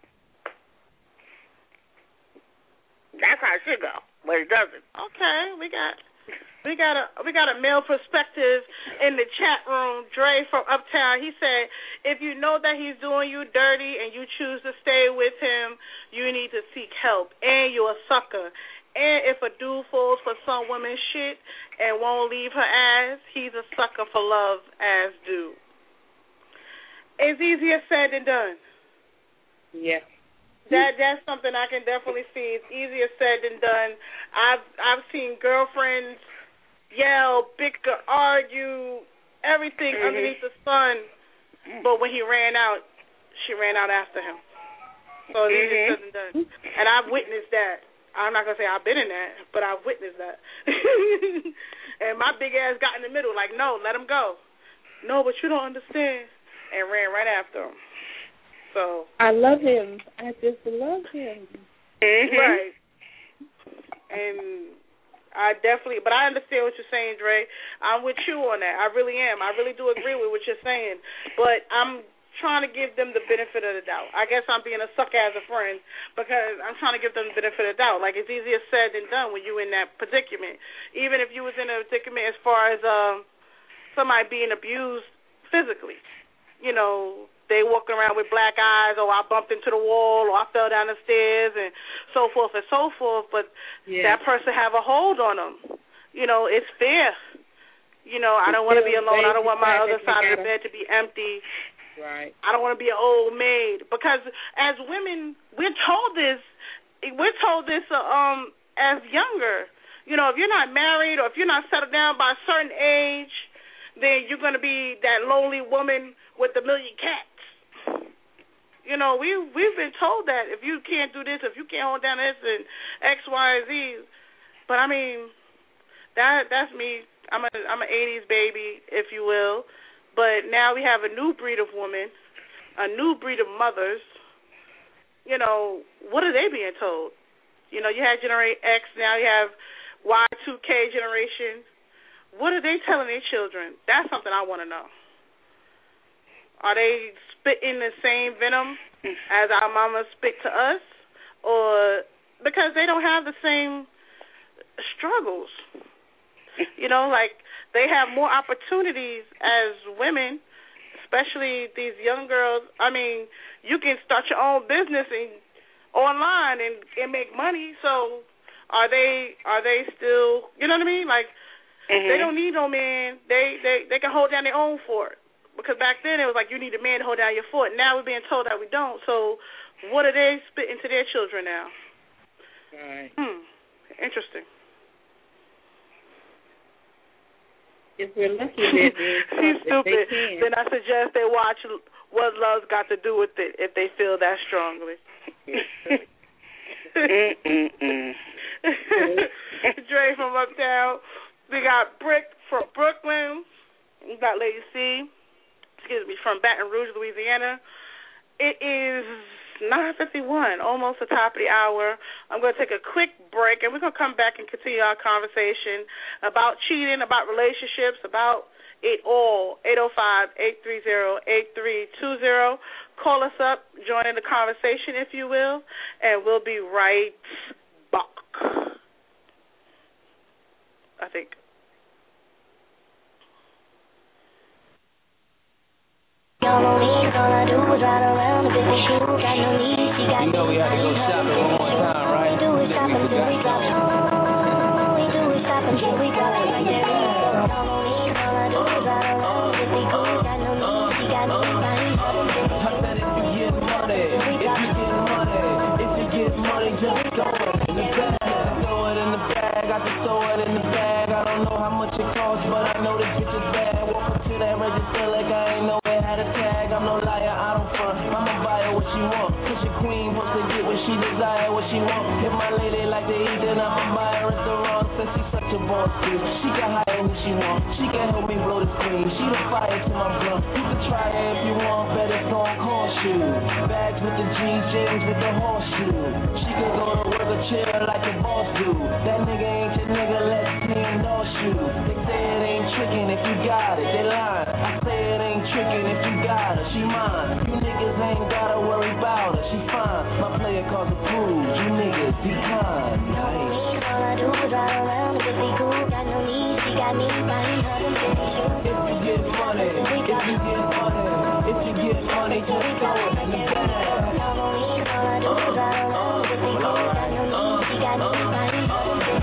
that's how it should go, but it doesn't. Okay, we got a male perspective in the chat room. Dre from Uptown, he said, if you know that he's doing you dirty and you choose to stay with him, you need to seek help, and you're a sucker. And if a dude falls for some woman's shit and won't leave her ass, he's a sucker for love, as do. It's easier said than done. Yeah. That's something I can definitely see. It's easier said than done. I've seen girlfriends yell, bicker, argue, everything underneath the sun. But when he ran out, she ran out after him. So it's easier said than done. And I've witnessed that. I'm not going to say I've been in that, but I've witnessed that. And my big ass got in the middle, like, no, let him go. No, but you don't understand. And ran right after him. So I love him. I just love him. Right. And I understand what you're saying, Dre. I'm with you on that. I really am. I really do agree with what you're saying. But I'm trying to give them the benefit of the doubt. I guess I'm being a sucker as a friend because I'm trying to give them the benefit of the doubt. Like, it's easier said than done when you're in that predicament. Even if you was in a predicament as far as somebody being abused physically. You know, they walking around with black eyes, or I bumped into the wall, or I fell down the stairs, and so forth and so forth. But that person have a hold on them. You know, it's fair. You know, I don't want to be alone. I don't want my other side of the bed to be empty. Right. I don't want to be an old maid, because as women, we're told this as younger. You know, if you're not married or if you're not settled down by a certain age, then you're going to be that lonely woman with a million cats. You know, we've been told that if you can't do this, if you can't hold down this and X, Y, and Z. But I mean, that's me. I'm an 80s baby, if you will. But now we have a new breed of women, a new breed of mothers. You know, what are they being told? You know, you had Generation X, now you have Y2K generation. What are they telling their children? That's something I want to know. Are they spitting the same venom as our mamas spit to us? Or because they don't have the same struggles. You know, like, they have more opportunities as women, especially these young girls. I mean, you can start your own business online and make money. So Are they still, you know what I mean? Like, they don't need no man. They can hold down their own fort. Because back then it was like you need a man to hold down your fort. Now we're being told that we don't. So what are they spitting to their children now? Right. Interesting. If we're lucky, they're she's stupid. Then I suggest they watch What Love's Got to Do with It if they feel that strongly. Dre from Uptown. We got Brick from Brooklyn. We got Lady C, from Baton Rouge, Louisiana. It is 9:51, almost the top of the hour. I'm going to take a quick break, and we're going to come back and continue our conversation about cheating, about relationships, about it all. 805-830-8320. Call us up, join in the conversation, if you will, and we'll be right back. I think. All I do is ride around with the shoe. Got no need, she got we had to go shopping one more time, right? We do is stop until we drop. We do is stop until we drop. All I do is ride around with the shoe. Got no need, she got no money. I said if you get money, just throw it in the bag. Throw it in the bag, I just throw it in the bag. I don't know how much it costs, but I know this bitch is bad. Walk up to that register like I ain't know it had a tag. I'm no liar, I don't front. I'ma buy her what she want. Cause your queen wants to get what she desire, what she want. If my lady like to eat, then I'ma buy her restaurant. Since she's such a boss bitch, she can hire who she want. She can help me blow the screen. She the fire to my blunt. You can try her if you want, but it's gon' cost you. Bags with the G-J's with the horseshoe. She can go to work or chill like a boss do. That nigga ain't your nigga, let's see endorse you. They say it ain't tricking if you got it, they lying. I say it ain't tricking if you got her, she mine. You niggas ain't gotta worry about her, she fine. My player calls approved, you niggas decline. Nice. All I do is ride around with the cool. Got no need, she got me buying her them shoes. If you get money, just throw it in the bag. All I do is ride around with the cool. Got no need, she got me buying her them shoes.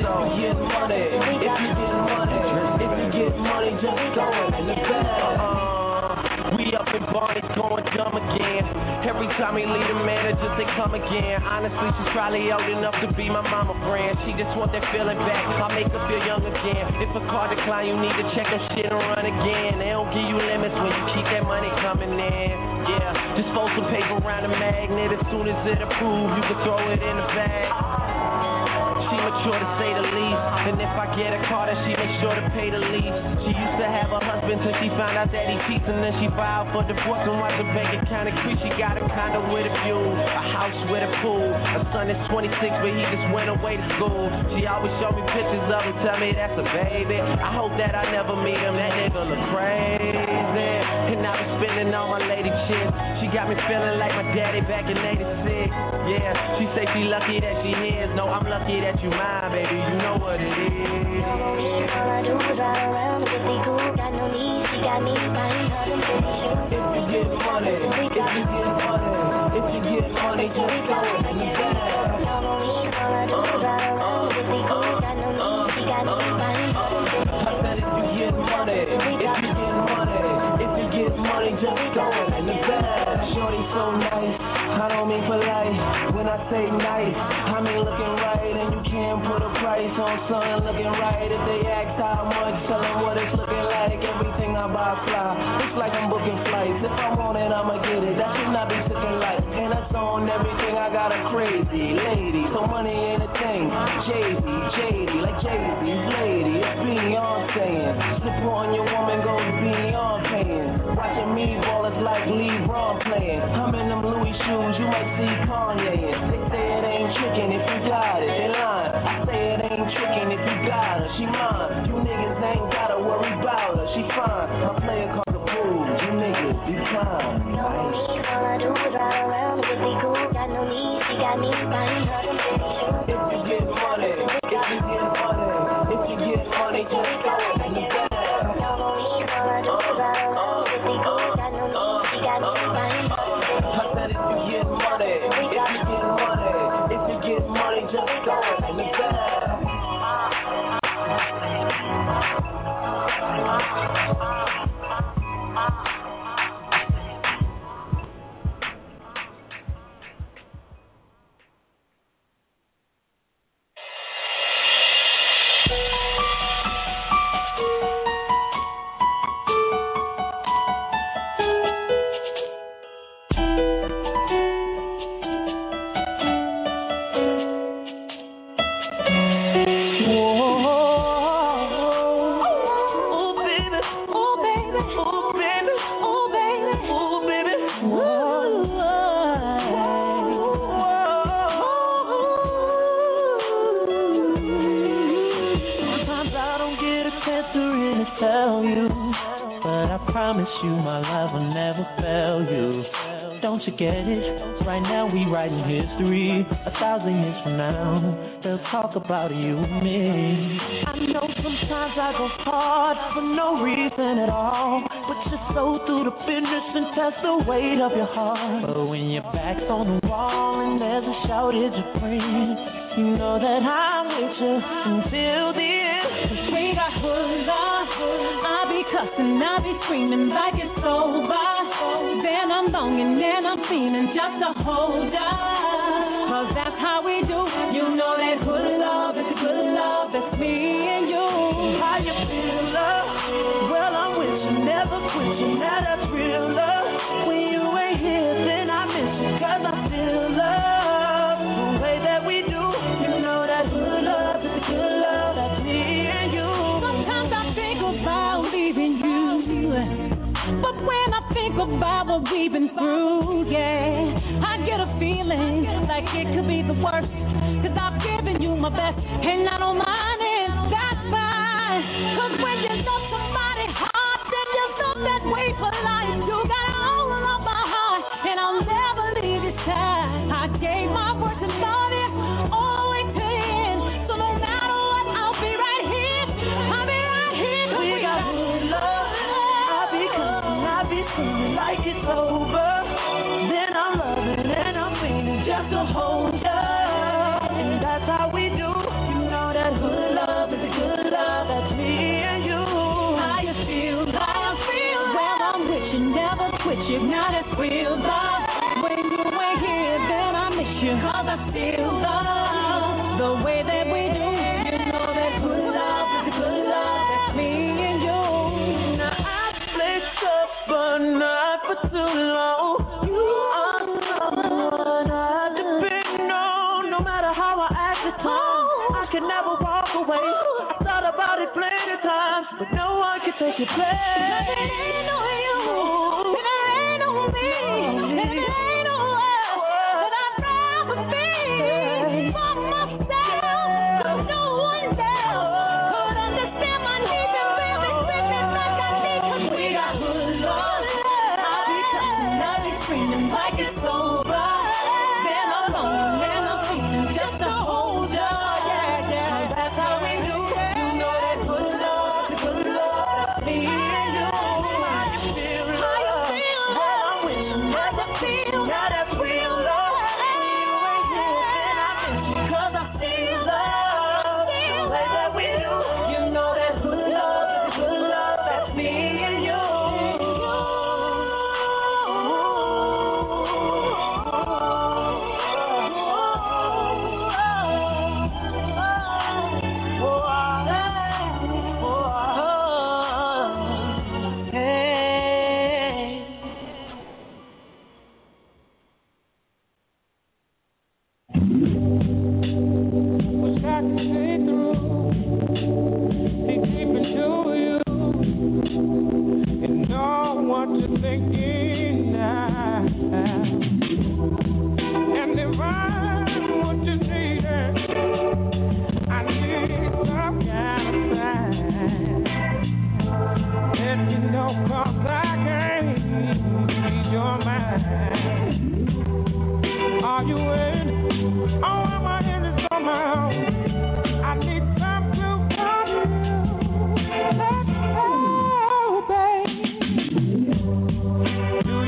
If you get money, just throw it in the bag. We up in Barney's going dumb again. Every time we leave the managers, they come again. Honestly, she's probably old enough to be my mama friend. She just want that feeling back. I make her feel young again. If a car decline, you need to check her shit and run again. They don't give you limits when you keep that money coming in. Yeah, just fold some paper around the magnet. As soon as it approves, you can throw it in the bag. She mature to say the least. And if I get a car, then she make sure to pay the lease. She used to have a husband till she found out that he cheats. And then she filed for divorce and watched the bank account increase. She got a condo with a view, a house with a pool. Her son is 26, but he just went away to school. She always show me pictures of him, tell me that's a baby. I hope that I never meet him, that nigga look crazy. And I was spending all my lady chicks. She got me feeling like my daddy back in 86. Yeah, she say she lucky that she his. No, I'm lucky that you mine, baby, you know what it is. All I do is ride around with the cool. Got no need, she got me buying her them shoes. If you get money, just throw it in the bag. All I do is ride around with the cool. Got no need, she got me buying her them shoes. I said if you get money, just throw it in the bag. Shorty so nice, I don't mean polite. When I say nice, I mean looking right. And you can't put a price on something looking right. If they ask how much, tell them what it's looking like. Everything I buy fly, it's like I'm booking flights. If I want it, I'ma get it. That should not be taken light. And that's on everything, I got a crazy lady. So money ain't a thing. JD, like Jay-Z's lady. It's Beyonce. Slip on your woman goes beyond paying. Watching me ball is like LeBron playing. I'm in them Louis shoes, you might see Kanye in. They say it ain't tricking if you got it, they lying. I say it ain't tricking if you got her, she mine. You niggas ain't gotta worry about her, she fine. My player called the Bulls, you niggas decline. All I do is ride around with the cool. Got no need, she got me buying her them shoes. If you get money, just throw it in the bag. you, but I promise you my love will never fail you. Don't you get it? Right now we writing history. 1,000 years from now, they'll talk about you and me. I know sometimes I go hard for no reason at all, but just so through the business and test the weight of your heart. But when your back's on the wall and there's a shortage of friends, you know that I'm with you until the end. 'Cause we got hood love. I be cussing, I be screaming like it's over. Then I'm longing and I'm feeling just to hold ya. 'Cause that's how we do. You know that hood love is good love. That's me and you. How you feel, love? Well, I'm with you, never quit you. Now that's real love. When you ain't here, then I miss you. 'Cause I still love the way that we do. You know that hood love is good love. That's me and you. Sometimes I think about leaving you, but when I think about what we've been through, yeah, I get a feeling like it could be the worst. 'Cause I've given you my best, and I don't mind it, that's fine. 'Cause when you love somebody hard, then you love that way for life. You got all of my heart, and I'll never leave your side. I gave my word to love you, always to the end. So no matter what, I'll be right here. I'll be right here. 'Cause we got good love. I be feeling like it's over. Then I'm loving and I'm feeling just to hold ya. And that's how we do. You know that hood love is a good love. That's me and you. How you feel? How I feel? Well, I'm with you, never quit you. Now that's real love. When you ain't here, then I miss you. 'Cause I still love the way that we do. You know that hood love is a good love. That's me and you. Now I flicked up, but not for too long. You are someone I depend on. No matter how I act at times, I can never walk away. I thought about it plenty times, but no one can take your place. It ain't on you, and it ain't on me, and it ain't on us. But I'd rather be for myself, 'cause no one else could understand my needs and feel the sickness like I need. 'Cause we got good love. I'll be cussing, I'll be screaming like it's over. Then I'm alone and I'm feeling just to hold ya. Yeah, yeah, that's how we do. You know that good love is good love. That's me and you. How you feel, love? Well, I'm with you, never feel. Now that's real love. When you ain't here, then I miss you. 'Cause I still love the way that we do. You know that good love is good love. That's me and you. Are you in? Oh, am I in it somehow? I need some to come you. Let's go, babe. Do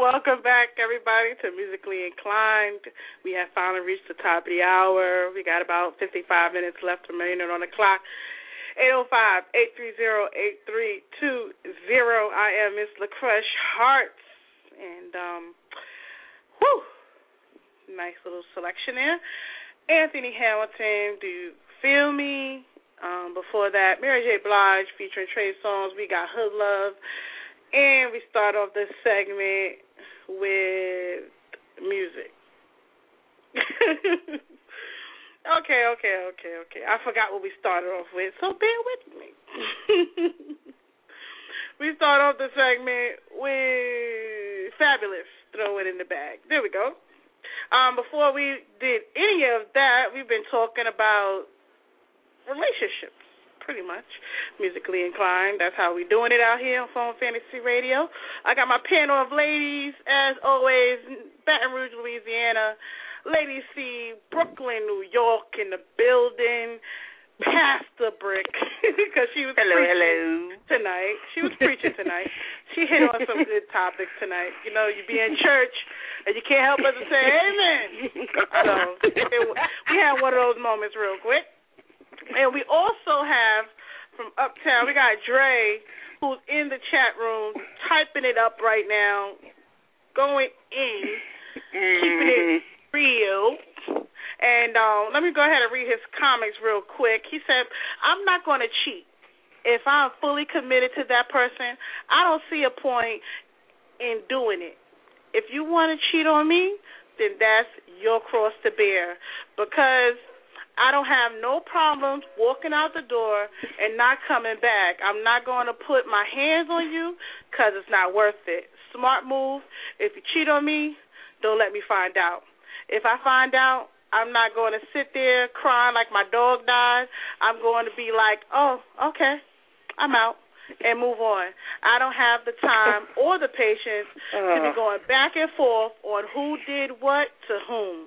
Welcome back, everybody, to Musically Inclined. We have finally reached the top of the hour. We got about 55 minutes left remaining on the clock. 805-830-8320. I am Miss LaCrush Hearts. And, nice little selection there. Anthony Hamilton, Do You Feel Me? Before that, Mary J. Blige featuring Trey Songz. We got Hood Love. And we start off this segment with music. Okay. I forgot what we started off with, so bear with me. We start off the segment with Fabulous. Throw it in the bag. There we go. Before we did any of that, we've been talking about relationships. Pretty much musically inclined. That's how we doing it out here on Phone Fantasy Radio. I got my panel of ladies, as always, Baton Rouge, Louisiana, Lady C, Brooklyn, New York in the building, Pastor Brick, because she was preaching tonight. She was preaching tonight. She hit on some good topics tonight. You know, you be in church and you can't help but to say amen. So we had one of those moments real quick. And we also have, from Uptown, we got Dre, who's in the chat room, typing it up right now, going in, keeping it real. And let me go ahead and read his comments real quick. He said, I'm not going to cheat. If I'm fully committed to that person, I don't see a point in doing it. If you want to cheat on me, then that's your cross to bear. Because I don't have no problems walking out the door and not coming back. I'm not going to put my hands on you because it's not worth it. Smart move. If you cheat on me, don't let me find out. If I find out, I'm not going to sit there crying like my dog died. I'm going to be like, oh, okay, I'm out, and move on. I don't have the time or the patience to be going back and forth on who did what to whom.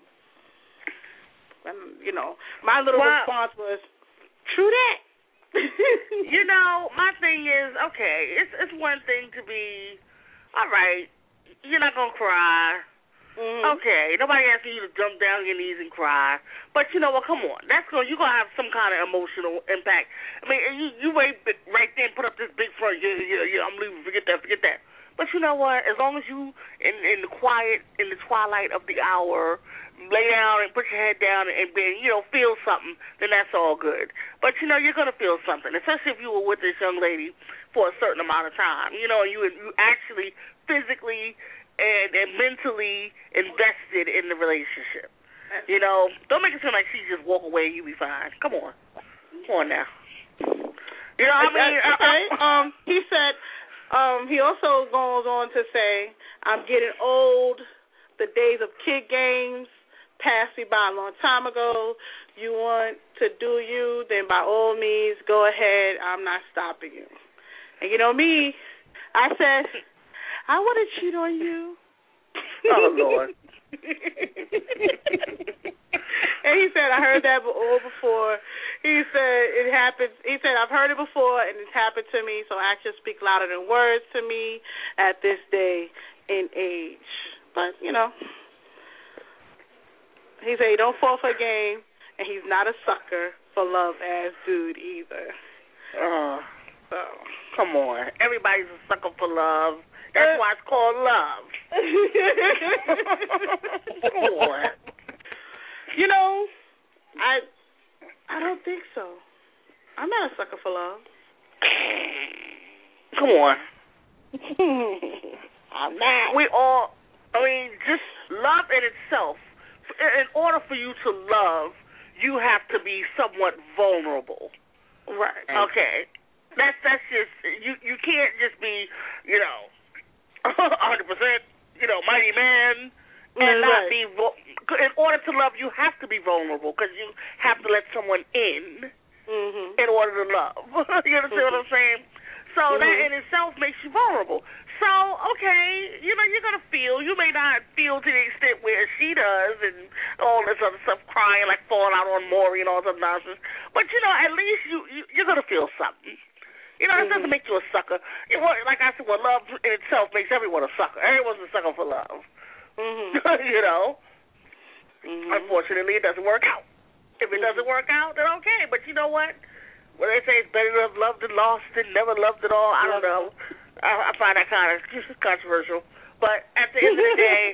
And, you know, my little response was, true that. You know, my thing is, okay, it's one thing to be, all right, you're not going to cry. Mm-hmm. Okay, nobody asking you to jump down on your knees and cry. But you know what, come on. You're going to have some kind of emotional impact. I mean, you right there and put up this big front, yeah, I'm leaving, forget that. But you know what, as long as you, in the quiet, in the twilight of the hour, lay down and put your head down and feel something, then that's all good. But, you know, you're going to feel something, especially if you were with this young lady for a certain amount of time. You know, you actually physically and mentally invested in the relationship. You know, don't make it seem like she just walk away and you be fine. Come on now. You know what I mean? Okay. He said, he also goes on to say, I'm getting old. The days of kid games passed me by a long time ago. You want to do you, then by all means, go ahead. I'm not stopping you. And you know me, I said, I want to cheat on you. Oh, Lord. And he said, I heard that all before. He said, it happens. He said, I've heard it before, and it's happened to me, so actions speak louder than words to me at this day and age. But, you know, he said he don't fall for a game, and he's not a sucker for love-ass dude either. So, come on. Everybody's a sucker for love. That's why it's called love. Come on. You know, I don't think so. I'm not a sucker for love. Come on. I'm not. Just love in itself. In order for you to love, you have to be somewhat vulnerable. Right. Okay. That's just, you can't just be, 100%, mighty man. And not be, in order to love, you have to be vulnerable because you have to let someone in order to love. You understand what I'm saying? So that in itself makes you vulnerable. So, okay, you're going to feel. You may not feel to the extent where she does and all this other stuff, crying, like falling out on Maury and all that nonsense. But, at least you're going to feel something. You know, it doesn't make you a sucker. Like I said, love in itself makes everyone a sucker. Everyone's a sucker for love. You know? Unfortunately, it doesn't work out. If it doesn't work out, then okay. But you know what? When they say it's better to have loved than lost and never loved at all, I don't know. I find that kind of controversial. But at the end of the day,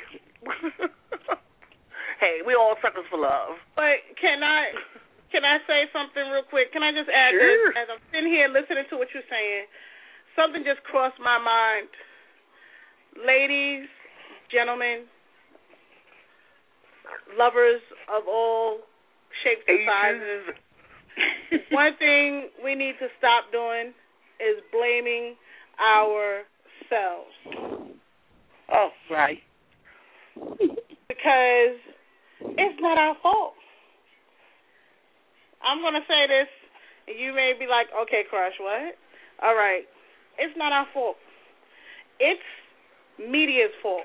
hey, we all suckers for love. But can I say something real quick? Can I just add this? As I'm sitting here listening to what you're saying, something just crossed my mind. Ladies, gentlemen, lovers of all shapes and sizes, one thing we need to stop doing is blaming ourselves. Oh, right. Because it's not our fault. I'm going to say this, and you may be like, okay, Crush, what? All right. It's not our fault. It's media's fault.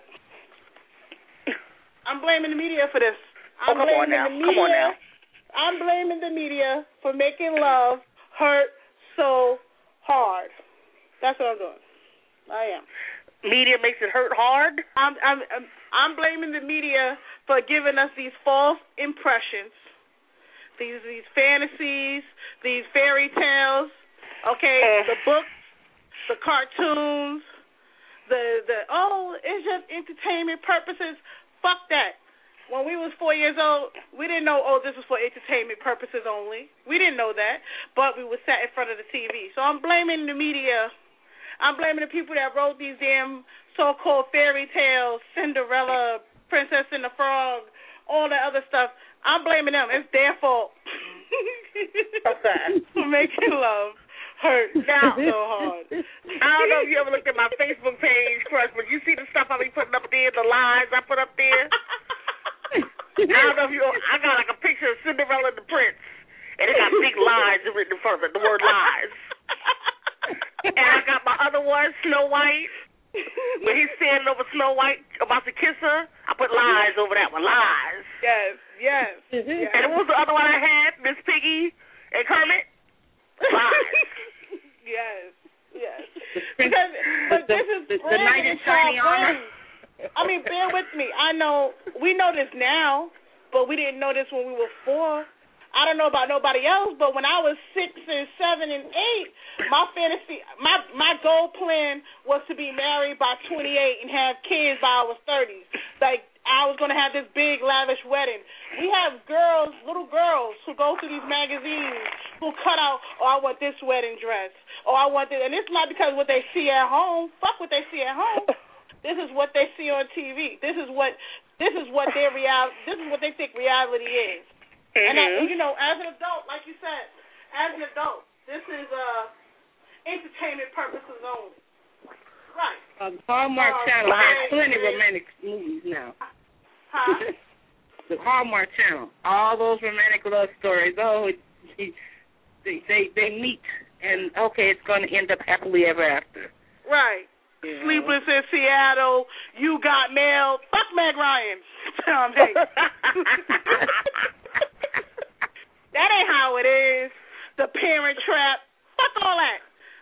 I'm blaming the media for this. Come on now. I'm blaming the media for making love hurt so hard. That's what I'm doing. I am. Media makes it hurt hard? I'm blaming the media for giving us these false impressions, these fantasies, these fairy tales, okay, the books, the cartoons, it's just entertainment purposes. Fuck that. When we was 4 years old, we didn't know, this was for entertainment purposes only. We didn't know that, but we were sat in front of the TV. So I'm blaming the media. I'm blaming the people that wrote these damn so-called fairy tales, Cinderella, Princess and the Frog, all that other stuff. I'm blaming them. It's their fault. Okay. For making love hurt now so hard. I don't know if you ever looked at my Facebook page, Crush, but you see the stuff I be putting up there, the lies I put up there? I don't know if I got like a picture of Cinderella and the Prince, and it got big lies written in front of it, the word lies. And I got my other one, Snow White. When he's standing over Snow White about to kiss her, I put lies over that one, lies. Yes. And what was the other one I had, Miss Piggy and Kermit? Lies. Yes. But this is the knight in shiny armor. I mean, bear with me. We know this now, but we didn't know this when we were 4. I don't know about nobody else, but when I was 6 and 7 and 8, my fantasy, my goal plan was to be married by 28 and have kids by I was 30. Like, I was going to have this big, lavish wedding. We have little girls who go through these magazines who cut out, I want this wedding dress. I want this. And it's not because what they see at home. Fuck what they see at home. This is what they see on TV. This is what they think reality is. And as an adult, like you said, this is entertainment purposes only. Right. Hallmark Channel has plenty of romantic movies now. Huh? The Hallmark Channel, all those romantic love stories. They meet, and it's going to end up happily ever after. Right. Yeah. Sleepless in Seattle, You Got Mail. Fuck Meg Ryan. Tom Hanks. That ain't how it is. The Parent Trap. Fuck all that.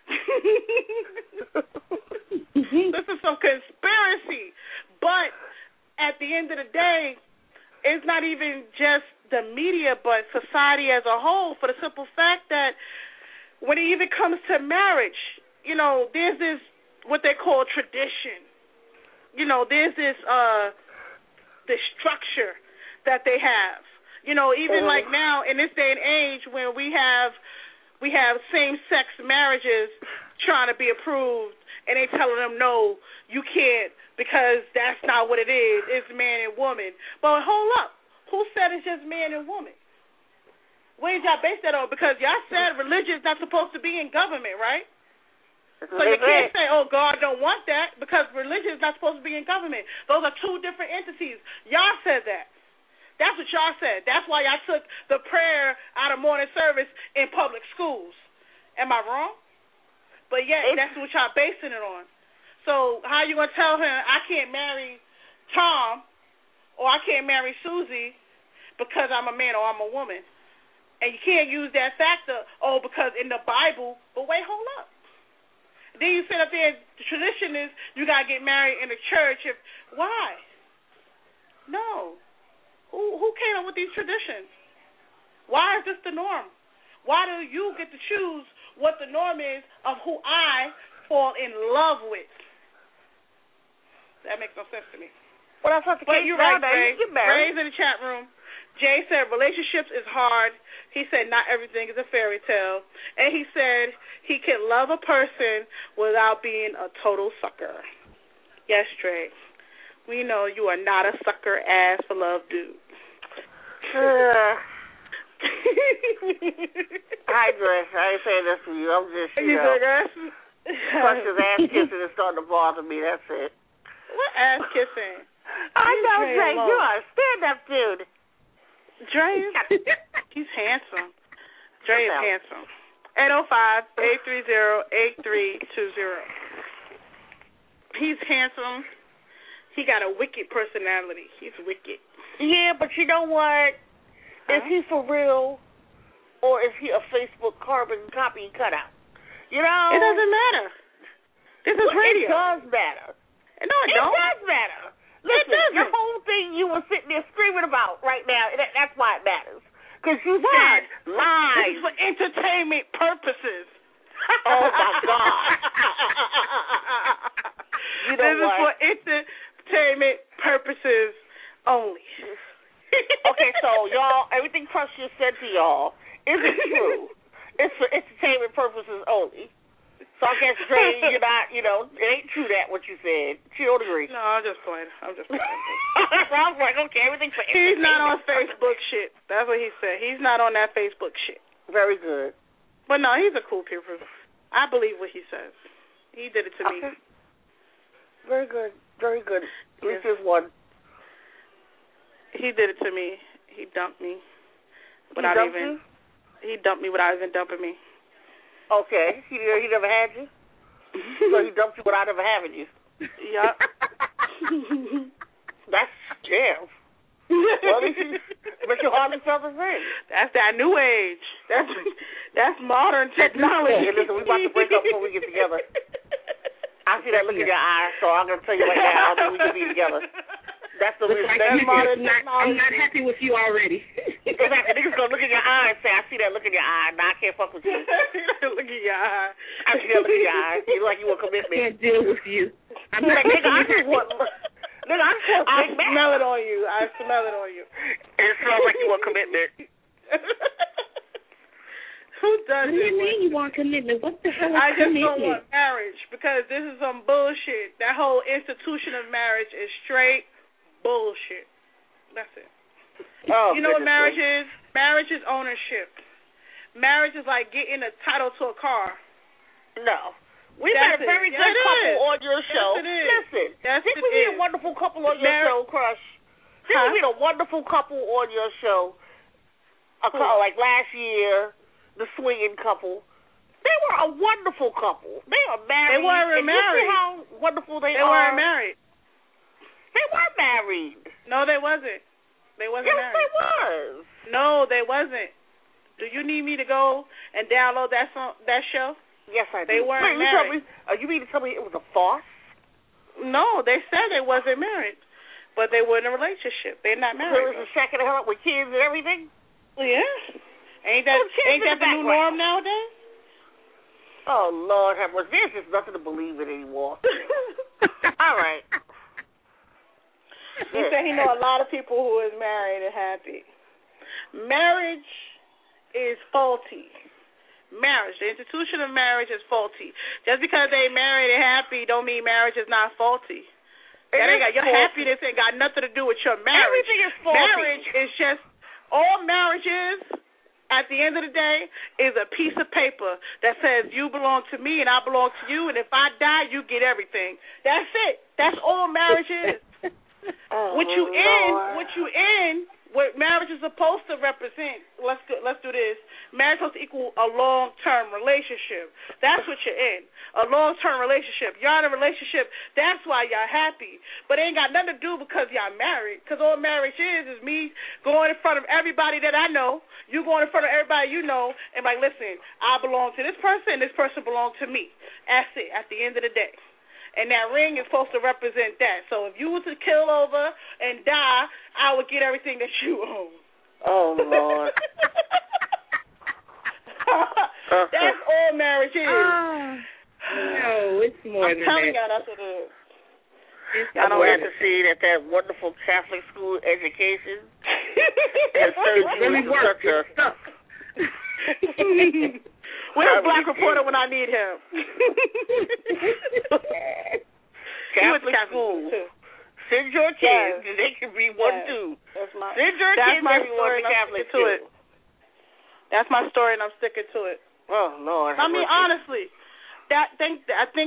This is some conspiracy. But at the end of the day, it's not even just the media, but society as a whole, for the simple fact that when it even comes to marriage, there's this, what they call tradition. There's this structure that they have. Even like now in this day and age when we have same-sex marriages trying to be approved, and they telling them, no, you can't, because that's not what it is. It's man and woman. But hold up. Who said it's just man and woman? Where did y'all base that on? Because y'all said religion is not supposed to be in government, right? So you can't say, God don't want that, because religion is not supposed to be in government. Those are two different entities. Y'all said that. That's what y'all said. That's why y'all took the prayer out of morning service in public schools. Am I wrong? But yet, that's what y'all basing it on. So how you going to tell him, I can't marry Tom or I can't marry Susie because I'm a man or I'm a woman? And you can't use that factor, because in the Bible, but wait, hold up. Then you sit up there. The tradition is you gotta get married in the church. Why? No. Who came up with these traditions? Why is this the norm? Why do you get to choose what the norm is of who I fall in love with? That makes no sense to me. Well, that's what the case. But you're right, Ray. You get married. Ray's in the chat room. Jay said relationships is hard. He said not everything is a fairy tale. And he said he can love a person without being a total sucker. Yes, Trey. We know you are not a sucker ass for love dude. Hi, Dress. I ain't saying this for you. I'm just, you know. Precious ass kissing is starting to bother me. That's it. What ass kissing? I know, Dre. You are a stand-up dude. Dre, he's handsome. Dre is handsome. 805-830-8320. He's handsome. He got a wicked personality. He's wicked. Yeah, but you know what? Is he for real, or is he a Facebook carbon copy cutout? You know? It doesn't matter. This is radio. It does matter. No, it don't. It does matter. Listen, the whole thing you were sitting there screaming about right now, that's why it matters. Because you said lies. This is for entertainment purposes. Oh, my God. You know this is for entertainment purposes only. Okay, so, y'all, everything Crush just said to y'all isn't true. It's for entertainment purposes only. So I guess, Dre, you're not, you know, it ain't true that what you said. She don't agree. No, I'm just playing. I was like, okay, everything for entertainment. He's not on Facebook shit. That's what he said. He's not on that Facebook shit. Very good. But no, he's a cool people. I believe what he says. He did it to me. Very good. Very good. At least there's one. He did it to me. He dumped me without even. He dumped me without even dumping me. Okay. He never had you? So he dumped you without ever having you? Yup. That's damn. Well, but you hardly felt the same. That's that new age. That's modern technology. Hey, listen, we about to break up before we get together. I see that look in your eye, so I'm going to tell you right now, I don't think we can be together. That's the reason. I'm not happy with you already. Exactly. Niggas gonna look in your eye and say, I see that look in your eye. Nah, I can't fuck with you. Look in your eye. I see that look in your eye. You look like you want commitment. I can't deal with you. I'm like, nigga, I just want I smell it on you. I smell it on you. It smells like you want commitment. Who does it? What do you mean you want commitment? What the hell is I just commitment? don't want marriage because this is some bullshit. That whole institution of marriage is straight bullshit. That's it. Oh, you know what marriage is? Marriage is ownership. Marriage is like getting a title to a car. No. We've had a very good couple on your show. Yes, it is. Listen, yes, think we need a wonderful couple on your show, Crush. Think we need a wonderful couple on your show. Like last year, the swinging couple. They were a wonderful couple. They are married. They weren't married. You see how wonderful they are? They weren't married. They were married. No, they wasn't. They wasn't married. Yes, they was. No, they wasn't. Do you need me to go and download that show? Yes, I do. They weren't married. You mean to tell me it was a farce? No, they said they wasn't married, but they were in a relationship. They're not married. They was shacking the hell up with kids and everything? Yeah. Ain't that the new norm nowadays? Oh, Lord have mercy. There's just nothing to believe in anymore. All right. He said he know a lot of people who is married and happy. Marriage is faulty. Marriage, the institution of marriage is faulty. Just because they married and happy don't mean marriage is not faulty. Your happiness ain't got nothing to do with your marriage. Everything is faulty. Marriage is just, all marriage is, at the end of the day, is a piece of paper that says you belong to me and I belong to you, and if I die, you get everything. That's it. That's all marriage is. What you in what marriage is supposed to represent, let's do this. Marriage is supposed to equal a long-term relationship. That's what you're in, a long-term relationship. Y'all in a relationship, that's why y'all happy. But it ain't got nothing to do because y'all married, because all marriage is me going in front of everybody that I know, you going in front of everybody you know, and like, listen, I belong to this person, this person belongs to me. That's it, at the end of the day. And that ring is supposed to represent that. So if you were to kill over and die, I would get everything that you own. Oh, Lord. That's all marriage is. No, it's more I'm than telling that. y'all that's what it is. I'm glad to see that wonderful Catholic school education has turned you into such a... Where's Black Reporter when I need him? Catholic school. Send your kids, and they can be one too. Send your kids, everyone, to Catholic school. That's my story, and I'm sticking to it. Oh Lord! I mean, honestly, I think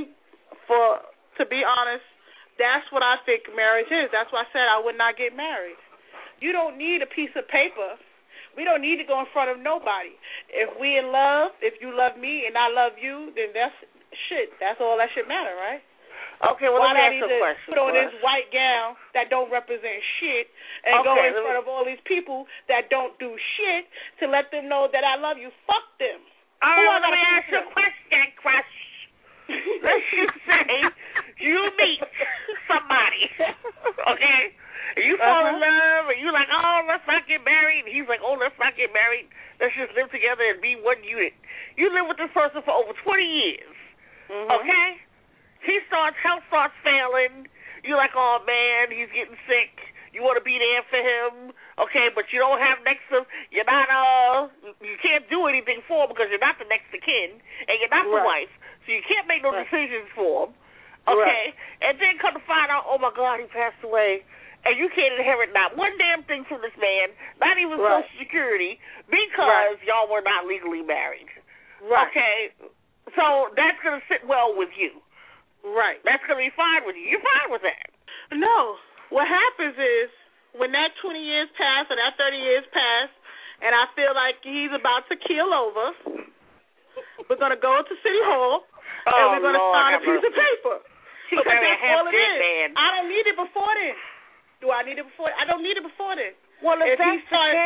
to be honest, that's what I think marriage is. That's why I said I would not get married. You don't need a piece of paper. We don't need to go in front of nobody. If we in love, if you love me and I love you, then that's shit. That's all that should matter, right? Okay, well, why let me ask do I you a need to question. Put on this white gown that don't represent shit and go in front of all these people that don't do shit to let them know that I love you? Fuck them. All right, let me ask you a question, Crush. Let's just say you meet somebody, okay? And you fall in love, and you're like, oh, let's not get married. And he's like, oh, let's not get married. Let's just live together and be one unit. You live with this person for over 20 years, okay? Health starts failing. You're like, oh, man, he's getting sick. You want to be there for him, okay? But you don't have next of, you're not, you can't do anything for him because you're not the next of kin, and you're not the wife, so you can't make no decisions for him, okay? And then come to find out, oh, my God, he passed away. And you can't inherit not one damn thing from this man, not even Social Security, because y'all were not legally married. Right. Okay? So that's going to sit well with you. Right. That's going to be fine with you. You're fine with that. No. What happens is when that 20 years pass or that 30 years pass and I feel like he's about to keel over, we're going to go to City Hall and we're going to sign a piece of paper. Because that's all it is. Man. I don't need it before then. Do I need it before? I don't need it before then. Well, if he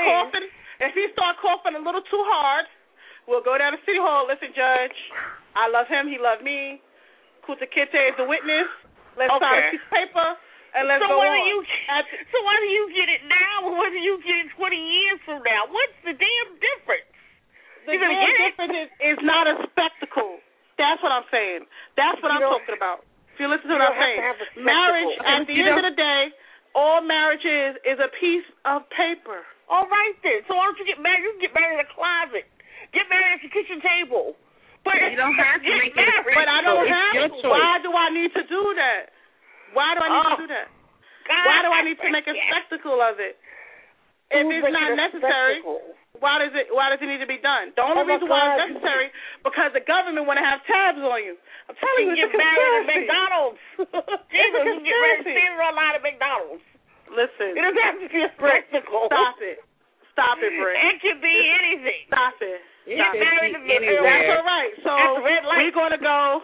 starts coughing a little too hard, we'll go down to City Hall. Listen, Judge, I love him. He loved me. Kuta Kinte is the witness. Let's sign a piece of paper and let's go on. So whether you get it now or whether you get it 20 years from now, what's the damn difference? The damn difference is not a spectacle. That's what I'm saying. That's what I'm talking about. If you listen to what I'm saying. Marriage, at the end of the day, all marriage is a piece of paper. All right, then. So why don't you get married? You can get married in a closet. Get married at your kitchen table. But you don't have to make it a But I don't have to. Why do I need to do that? Why do I need to do that? Why do I need to make a spectacle of it? If it's not necessary, why does it need to be done? The only reason why it's necessary because the government want to have tabs on you. I'm telling you, you get married at McDonald's. Jesus, you get ready to stand in a line at McDonald's. Listen, it doesn't have to be a spectacle. Stop it, Britt. It can be anything. Stop it. Get married anywhere. That's all right. So we're gonna go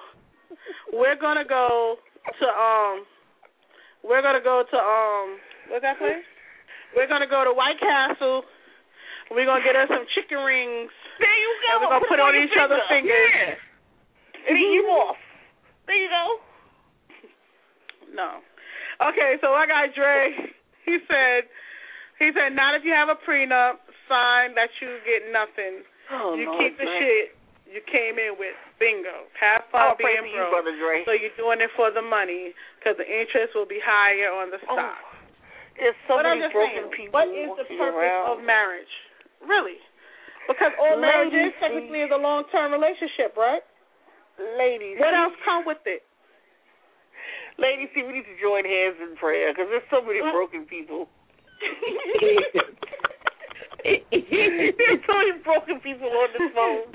to what's that place? We're going to go to White Castle. We're going to get us some chicken rings. There you go. And we're going to put on each other's fingers. Yeah. And eat you off. There you go. No. Okay, so I got Dre. He said, not if you have a prenup, sign that you get nothing. Oh, you no, keep the Dre. shit you came in with. Bingo. Have fun being broke. Brother Dre. So you're doing it for the money because the interest will be higher on the stock. There's so many broken people. What is the purpose of marriage? Really? Because all marriage is technically is a long-term relationship, right? Ladies. What else come with it? Ladies, see, we need to join hands in prayer because there's so many broken people. There's so many broken people on this phone.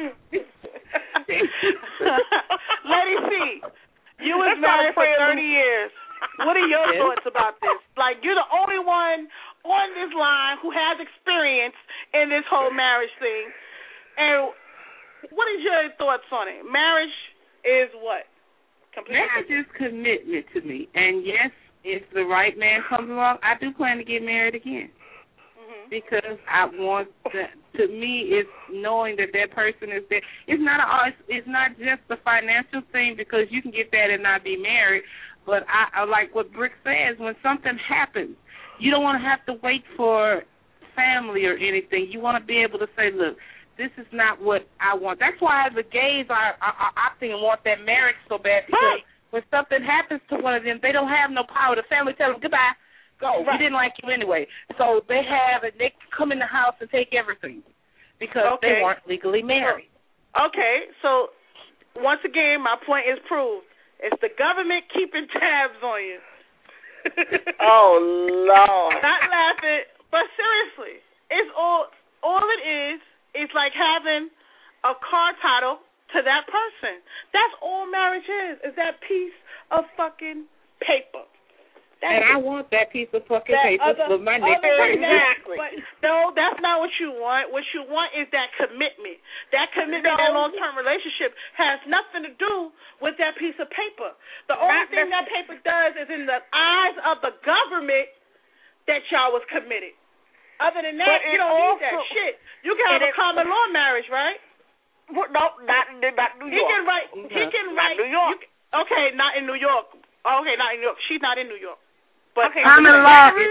Lady C, you was married for 30 years. What are your thoughts about this? Like, you're the only one on this line who has experience in this whole marriage thing. And what is your thoughts on it? Marriage is what? Marriage is commitment to me. And yes, if the right man comes along, I do plan to get married again. Because I want that. To me, it's knowing that person is there. It's not just the financial thing, because you can get that and not be married. But I like what Brick says. When something happens, you don't want to have to wait for family or anything. You want to be able to say, look, this is not what I want. That's why the gays are opting and want that marriage so bad, because when something happens to one of them, they don't have no power. The family tells them, goodbye, go. We didn't like you anyway. So they come in the house and take everything because they weren't legally married. Okay, so once again, my point is proved. It's the government keeping tabs on you. Oh, Lord. Not laughing, but seriously, it's all it is. It's like having a car title to that person. That's all marriage is that piece of fucking paper. And I want that piece of fucking paper for my next person. Exactly. But no, that's not what you want. What you want is that commitment. That commitment, that long-term relationship has nothing to do with that piece of paper. The only thing that paper does is in the eyes of the government that y'all was committed. Other than that, you don't need that shit. You can have a common law marriage, right? No, not New York. He can write. Not New York. Okay, not in New York. Okay, not in New York. She's not in New York. But common law is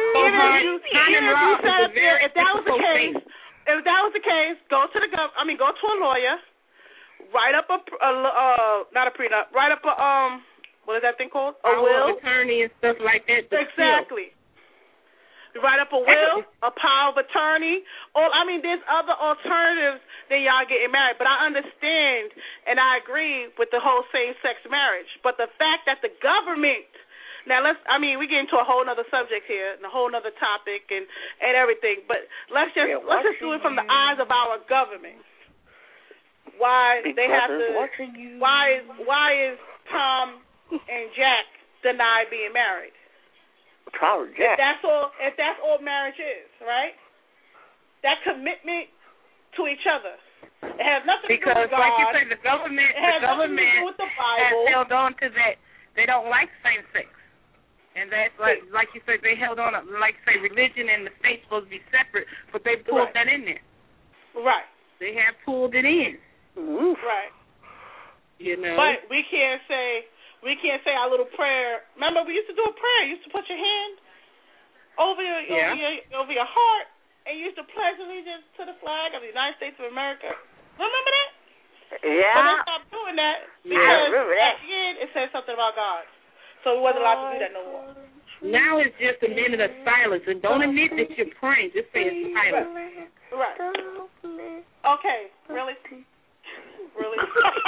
if that was the case, go to a lawyer, write up not a prenup, write up what is that thing called? A will, attorney and stuff like that. Exactly. You write up a will, a power of attorney. There's other alternatives than y'all getting married. But I understand and I agree with the whole same-sex marriage. But the fact that the government, now we get into a whole other subject here and a whole other topic and everything. But let's just do it from the eyes of our government. Why they have to? Why is Tom and Jack denied being married? If that's all marriage is, right? That commitment to each other. It has nothing to do with God. Because, like you said, the government has held on to that. They don't like same sex, and that's like you said, they held on. Like say, religion and the state supposed to be separate, but they pulled that in there. Right. They have pulled it in. Right. You know. But we can't say our little prayer. Remember, we used to do a prayer. You used to put your hand over your heart, and you used to pledge allegiance to the flag of the United States of America. Remember that? Yeah. But they stopped doing that because at the end it said something about God. So we wasn't allowed to do that no more. Now it's just a minute of silence, and don't admit that you're praying. Just say it's silence. Right. Okay. Really? Really?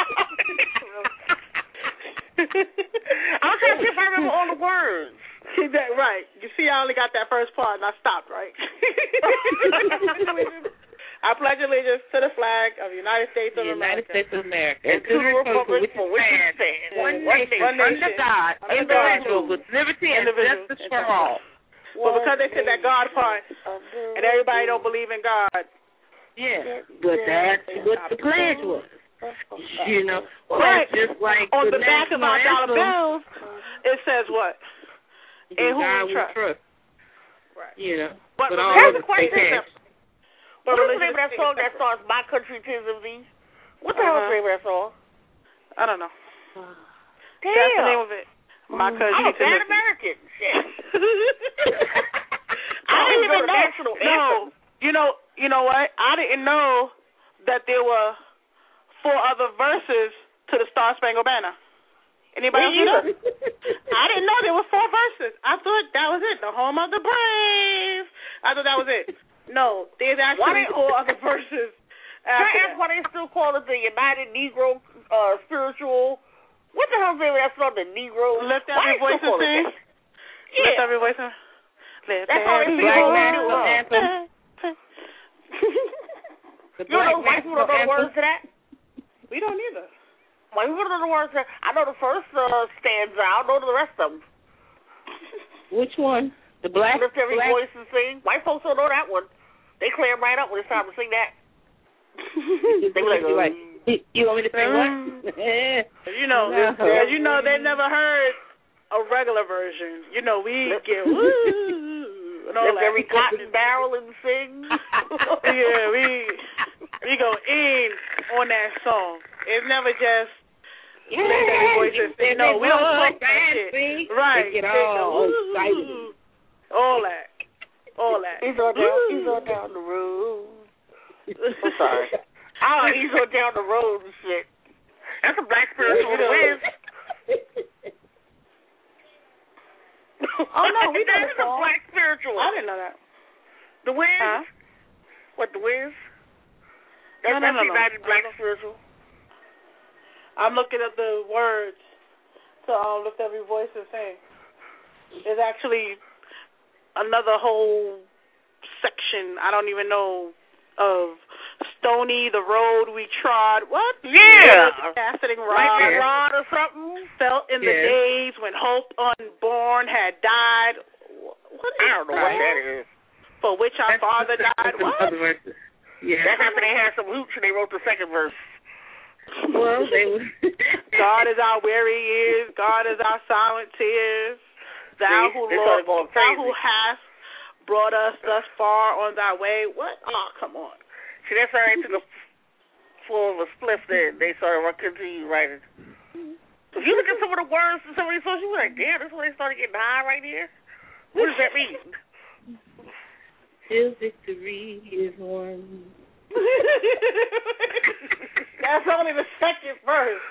I'm trying to see if I remember all the words. Right. You see, I only got that first part, and I stopped, right? I pledge allegiance to the flag of the United States of America. United States of America. And to the republic for which it stands, one nation, under God, indivisible, with liberty and justice for all. Well, because they said that God part, and everybody don't believe in God. Yeah, but that's what the pledge was. You know, right. Just like on the back of our dollar bills, it says what? In whom we trust. Right. You know, but all here's the question. What is the name of that song that starts "My Country 'Tis of Thee"? What the hell is the name of that song? I don't know. Damn. That's the name of it. My Country 'Tis of Thee. I'm a bad American. Shit. I didn't even know. No. You know what? I didn't know that there were 4 other verses to the Star Spangled Banner. Anybody else know? I didn't know there were 4 verses. I thought that was it. The home of the brave. I thought that was it. No, there's actually 4 other verses. Can I ask why they still call it the United Negro Spiritual? What the hell is that song? The Negro. Lift every voice and sing. Yeah. Lift every voice and. That's all they sing. You know, white people don't know the words to that. We don't either. White people don't know the words to that. I know the first stanza. I don't know the rest of them. Which one? The black Lift Every Voice and Sing. White folks don't know that one. They clam right up when it's time to sing that. They were like, you want me to sing what? You know, as you know, they never heard a regular version. You know, we get woo and all lift that. every cotton barrel and sing. Yeah, we go in on that song. It's never just lift every voice and sing. No, we don't talk that shit. Right. They get all excited. All that. He's on down the road. I'm sorry. He's on down the road and shit. That's a black spiritual Wiz. Oh no, we know that is a black spiritual. I didn't know that. The Wiz? Huh? What, the Wiz? That's No. United Black Spiritual. I'm looking at the words to Lift Every Voice and Sing. There's actually another whole section, I don't even know, of Stony, the road we trod. What? Yeah. Casting Rod or something. Felt in the days when hope unborn had died. What is I don't know what that is. For which our father died. What? Yeah. That's after they had some hooch and they wrote the second verse. Well, they were. God is our weary years. God is our silent tears. Thou who hast brought us thus far on thy way. What? Oh, come on. See, that's how they took a full of a spliff there. They started continue writing. If you look at some of the words to some of these songs, you were like, damn, this is when they started getting high right here? What does that mean? Till victory is won. That's only the second verse.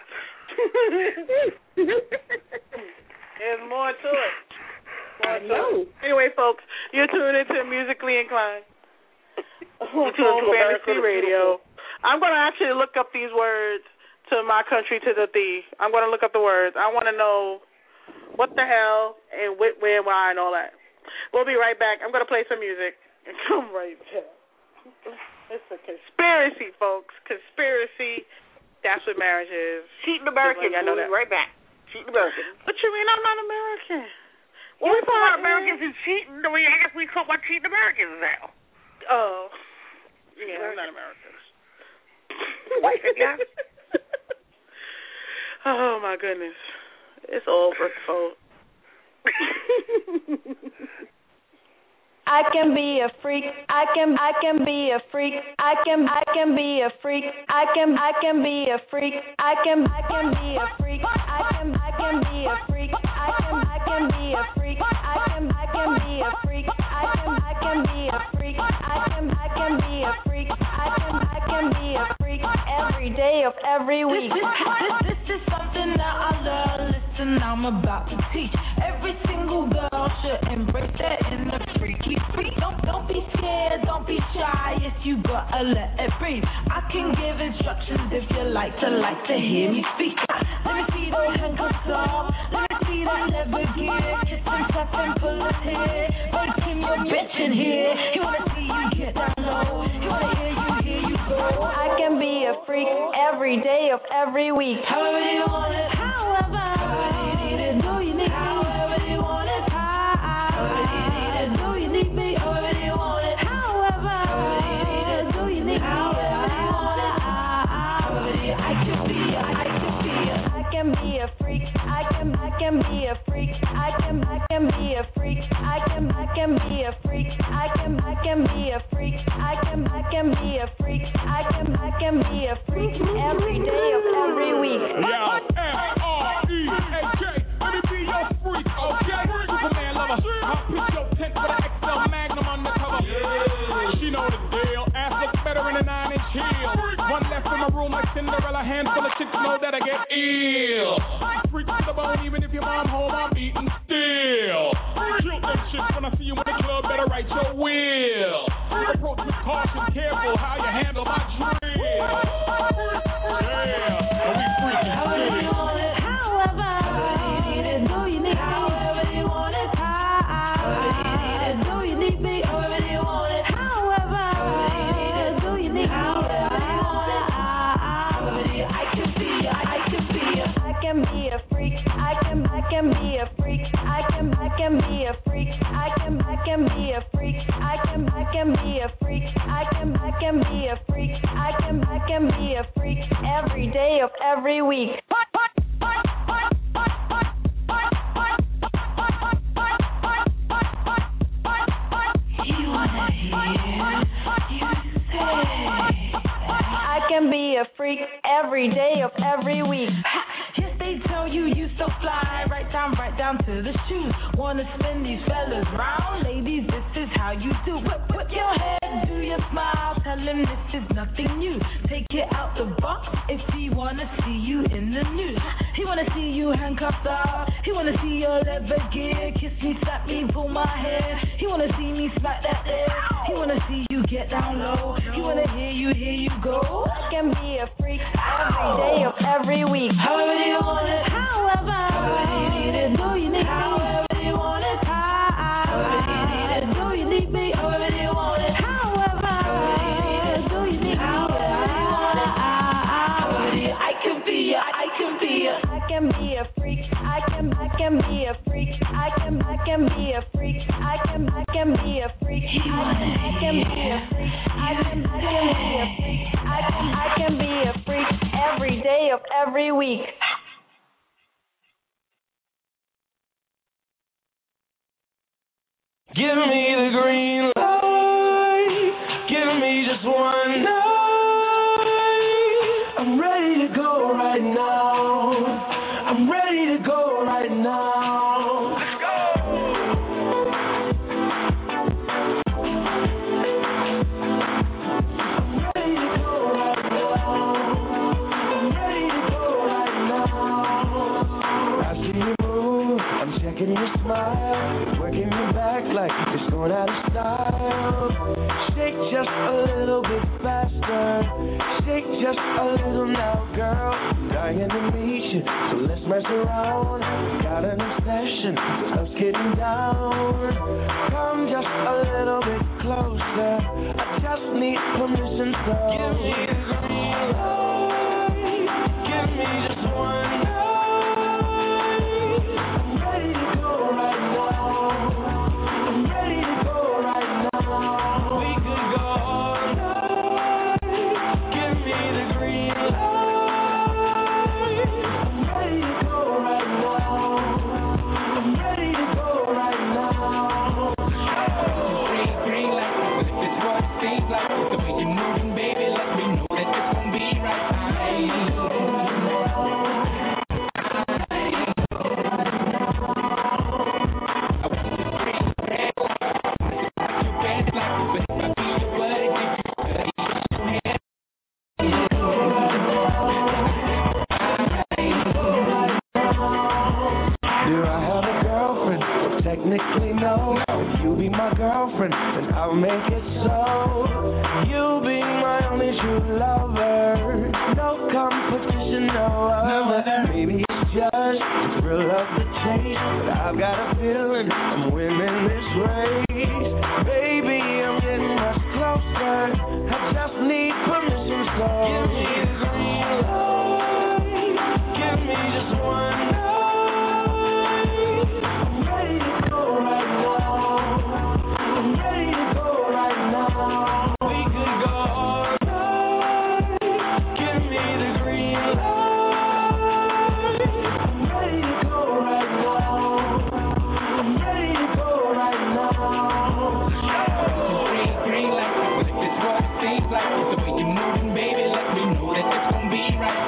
There's more to it. Anyway, folks, you're tuning into Musically Inclined on Fantasy Radio. I'm going to actually look up these words to My Country to the Thee. I'm going to look up the words. I want to know what the hell and where, why, and all that. We'll be right back. I'm going to play some music and come right back. It's a conspiracy, folks. Conspiracy. That's what marriage is. Cheating Americans. I know that. Right back. Cheating Americans. What you mean I'm not American? Well, we talk about Americans and cheating. I mean, I guess we talk about cheating Americans now. Oh. Yeah, we're not Americans. White guy. Oh, my goodness. It's over, folks. I can be a freak. I can be a freak. I can be a freak. I can be a freak. I can be a freak. I can be a freak. I can be a freak. I can be a freak. I can be a freak. I can be a freak. I can be a freak every day of every week. This is something that I love. Listen, I'm about to teach. Every single girl should embrace that inner freaky freak. Don't be scared, don't be shy. If you gotta let it breathe. I can give instructions if you like to hear me speak. Let me see those handcuffs off. Let me see that leather gear. Kiss and tuck and pull his hair. Wanna see your bitch in here. He wanna see you get down low. He wanna hear you go. I can be a freak every day of every week. However you want it. However you need it. Do you need me? However you want it. However you need it. Do you need me? However you want it. However you need it. Do you need me? However you want it. I can be a freak. I can be a freak. I can be a freak. I can be a freak. I can be a freak. I can be a freak. I can be a freak every day of every week. F-R-E-A-K, let me be your freak, okay? Superman lover, I'll pitch your tent with an XL Magnum undercover. She know the deal, ass looks better in a 9-inch heel. One left in the room like Cinderella, handful of chicks know that I get ill. Freak to the bone, even if your mom home, I'm eating still. Shoot them chicks when I see you in the club, better write your will. Approach with caution, careful how you handle my drill. can be a freak. I can be a freak. I can be a freak. I can be a freak. I can be a freak every day of every week. I can be a freak every day of every week. Yes, they tell you so fly, right down to the shoes. Wanna spin these fellas round, ladies, this is how you do. Put your head, do your smile, tell him this is nothing new. Take it out the box if he wanna see you in the news. He wanna see you handcuffed up, he wanna see your leather gear. Kiss me, slap me, pull my hair. He wanna see me smack that air. He wanna see you get down low. He wanna hear you go. I can be a freak every day of every week. However you want it, however you need it, do you need me? However you want it, however you need it, do you need me? However you want it, however you need it, do you need me? However you want it, I can be a freak. I can be a freak. I can be a freak. I can be a freak. I can be a freak. I can be a freak every day of every week. Give me the green light. Give me just one night. I'm ready to go right now. I'm ready to go right now. Let's go. I'm ready to go right now. I'm ready to go right now. I see you move. I'm checking your smile. Working your back like it's going out of style. Shake just a little bit faster. Shake just a little now, girl. Dying to meet you, so let's mess around. Got an obsession with us getting down. Come just a little bit closer. I just need permission, so give me the green light. Give me just one night. I'm ready to go right now. I'm ready to go right now. We could go all night. Give me the green light. I'm ready to go right now. I'm ready to go right now. Green light, but if it's what it seems like, the way you're moving, baby, let me know that it's gonna be right. Technically, no. If you be my girlfriend, then I'll make it so. You be my only true lover. No competition, no other. Maybe it's just the thrill of the chase, but I've got a feeling I'm winning this race. Baby, I'm getting much closer. I just need permission, so give me the green light. Give me just one night. I'm ready to go right now. I'm ready to go right now. We could go all night. Give me the green light. I'm ready to go right now. I'm ready to go right now. Green light, but if it's what it seems like, the way you're moving, baby, let me know that it's gonna be right.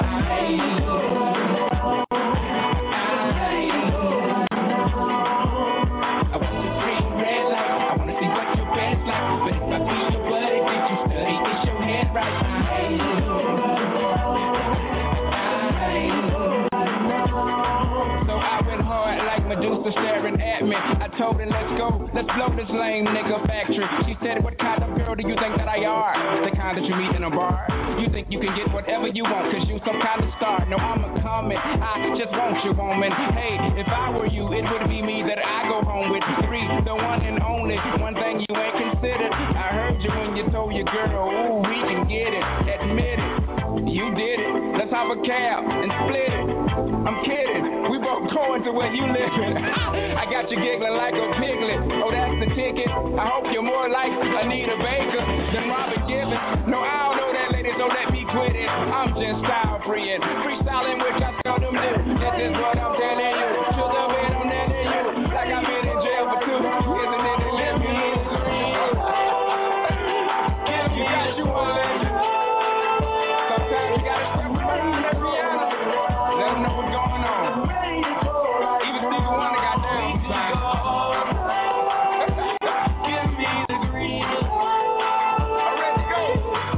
Staring at me, I told her let's go, let's blow this lame nigga factory. She said, what kind of girl do you think that I are? The kind that you meet in a bar. You think you can get whatever you want, cause you some kind of star. No, I'm a comet, I just want you, woman. Hey, if I were you, it would be me that I go home with. 3, the one and only. One thing you ain't considered, I heard you when you told your girl, ooh, we can get it. Admit it, you did it. Let's have a cab and split it. I'm kidding, we both going to where you living. I got you giggling like a piglet. Oh, that's the ticket. I hope you're more like Anita Baker than Robert Gibbons. No, I don't know that lady, so let me quit it. I'm just style freeing, freestyling, which I seldom do. This is what I'm telling you. To the bed, I'm telling you. Like I've been in jail for 2 years and then they let me in. You got you one legend. Sometimes you gotta step away from that Rihanna. Let them know what's going on. Even Stevie Wonder got down sometimes. Give me the green. I'm ready to go.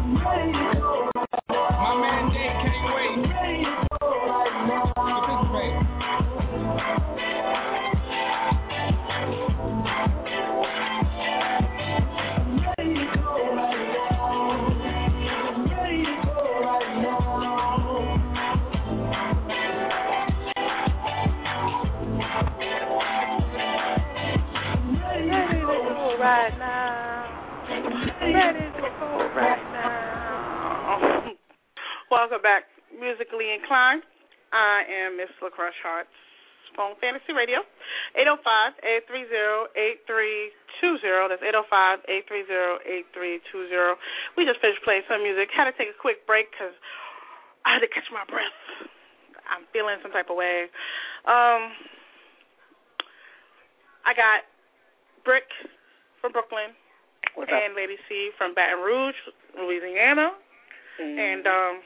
My man Jay can't wait. Participate. Right now. Ready to go right now. Welcome back, Musically Inclined. I am Miss LaCrush Hart's Phone Fantasy Radio. 805-830-8320. That's 805-830-8320. We just finished playing some music. Had to take a quick break because I had to catch my breath. I'm feeling some type of way. I got Brick from Brooklyn and Lady C from Baton Rouge, Louisiana. And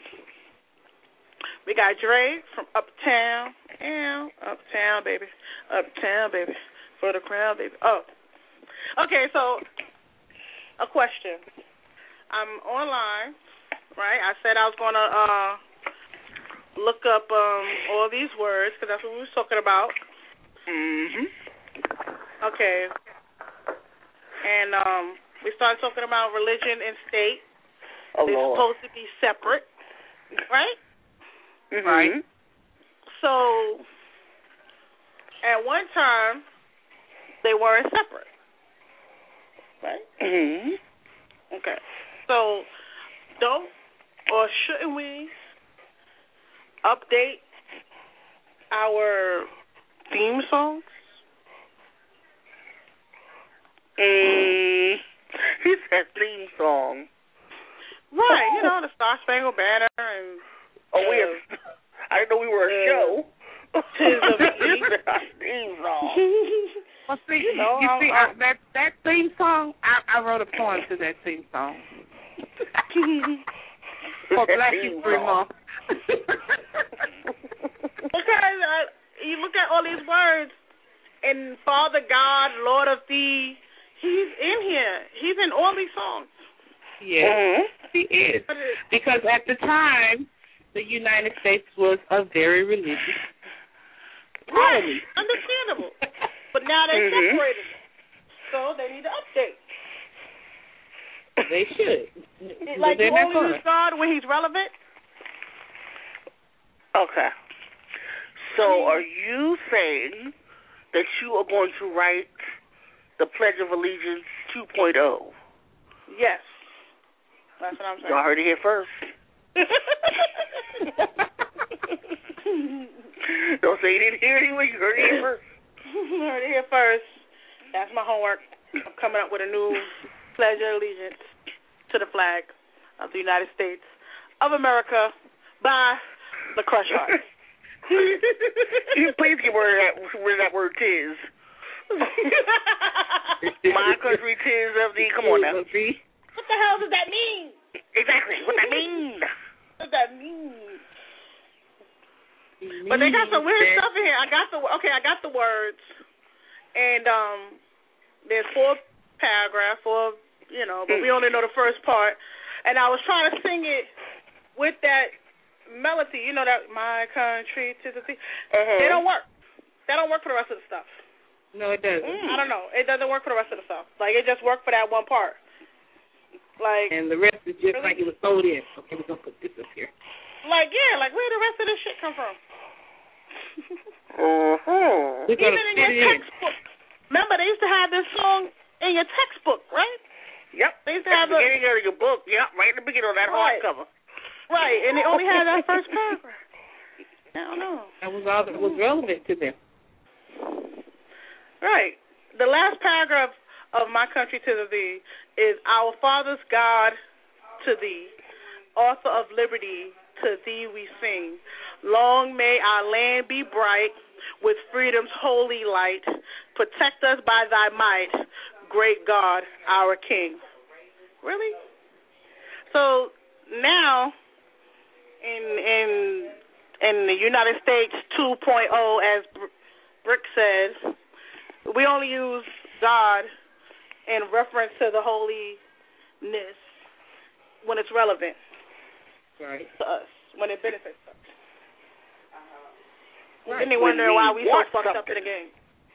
we got Dre from Uptown. Yeah, Uptown, baby. Uptown, baby. For the crowd, baby. Oh. Okay, so a question. I'm online, right? I said I was going to look up all these words because that's what we was talking about. Mm-hmm. Okay. And we started talking about religion and state. Oh, They're Lord. supposed to be separate, right? Mm-hmm. Right. So, at one time, they weren't separate, right? Mm-hmm. Okay. So, don't or shouldn't we update our theme songs? He said theme song. Right, you know, the Star Spangled Banner and... Oh, I didn't know we were a show. Tis of the theme song. Well, see, that theme song, I wrote a poem to that theme song. For Black History Month. Because you look at all these words, and Father God, Lord of Thee, he's in here. He's in all these songs. Yes, he is. Because at the time, the United States was a very religious colony. Right, understandable. But now they're separated. So they need to update. They should. Like, you only use God when he's relevant? Okay. So are you saying that you are going to write the Pledge of Allegiance 2.0? Yes. That's what I'm saying. Y'all heard it here first. Don't say you didn't hear it anyway. You heard it here first. You heard it here first. That's my homework. I'm coming up with a new Pledge of Allegiance to the flag of the United States of America by LaCrush Hart. Please get where that word tis. My country tis of the... Come on now. What the hell does that mean? Exactly. What that mean? What does that mean? But they got some weird stuff in here. I got the words, and there's 4 paragraphs, but we only know the first part. And I was trying to sing it with that melody, that my country tis of thee. They don't work. That don't work for the rest of the stuff. No, it doesn't. I don't know. It doesn't work for the rest of the stuff. Like, it just worked for that one part. Like, and the rest is just really? Like it was sold in. Okay, we're gonna put this up here. Like, yeah, like where the rest of this shit come from? Even in your textbook. Remember, they used to have this song in your textbook, right? Yep. They used to have the beginning of your book. Yep, right in the beginning of that hardcover. Right, and they only had that first paragraph. I don't know. That was all that was relevant to them. Right. The last paragraph of My Country to Thee is, Our fathers God to Thee, author of liberty, to Thee we sing. Long may our land be bright with freedom's holy light. Protect us by Thy might, great God, our King. Really? So now, in the United States 2.0, as Brick says, we only use God in reference to the holiness when it's relevant to us, when it benefits us. Then they wonder why we so fucked up in the game.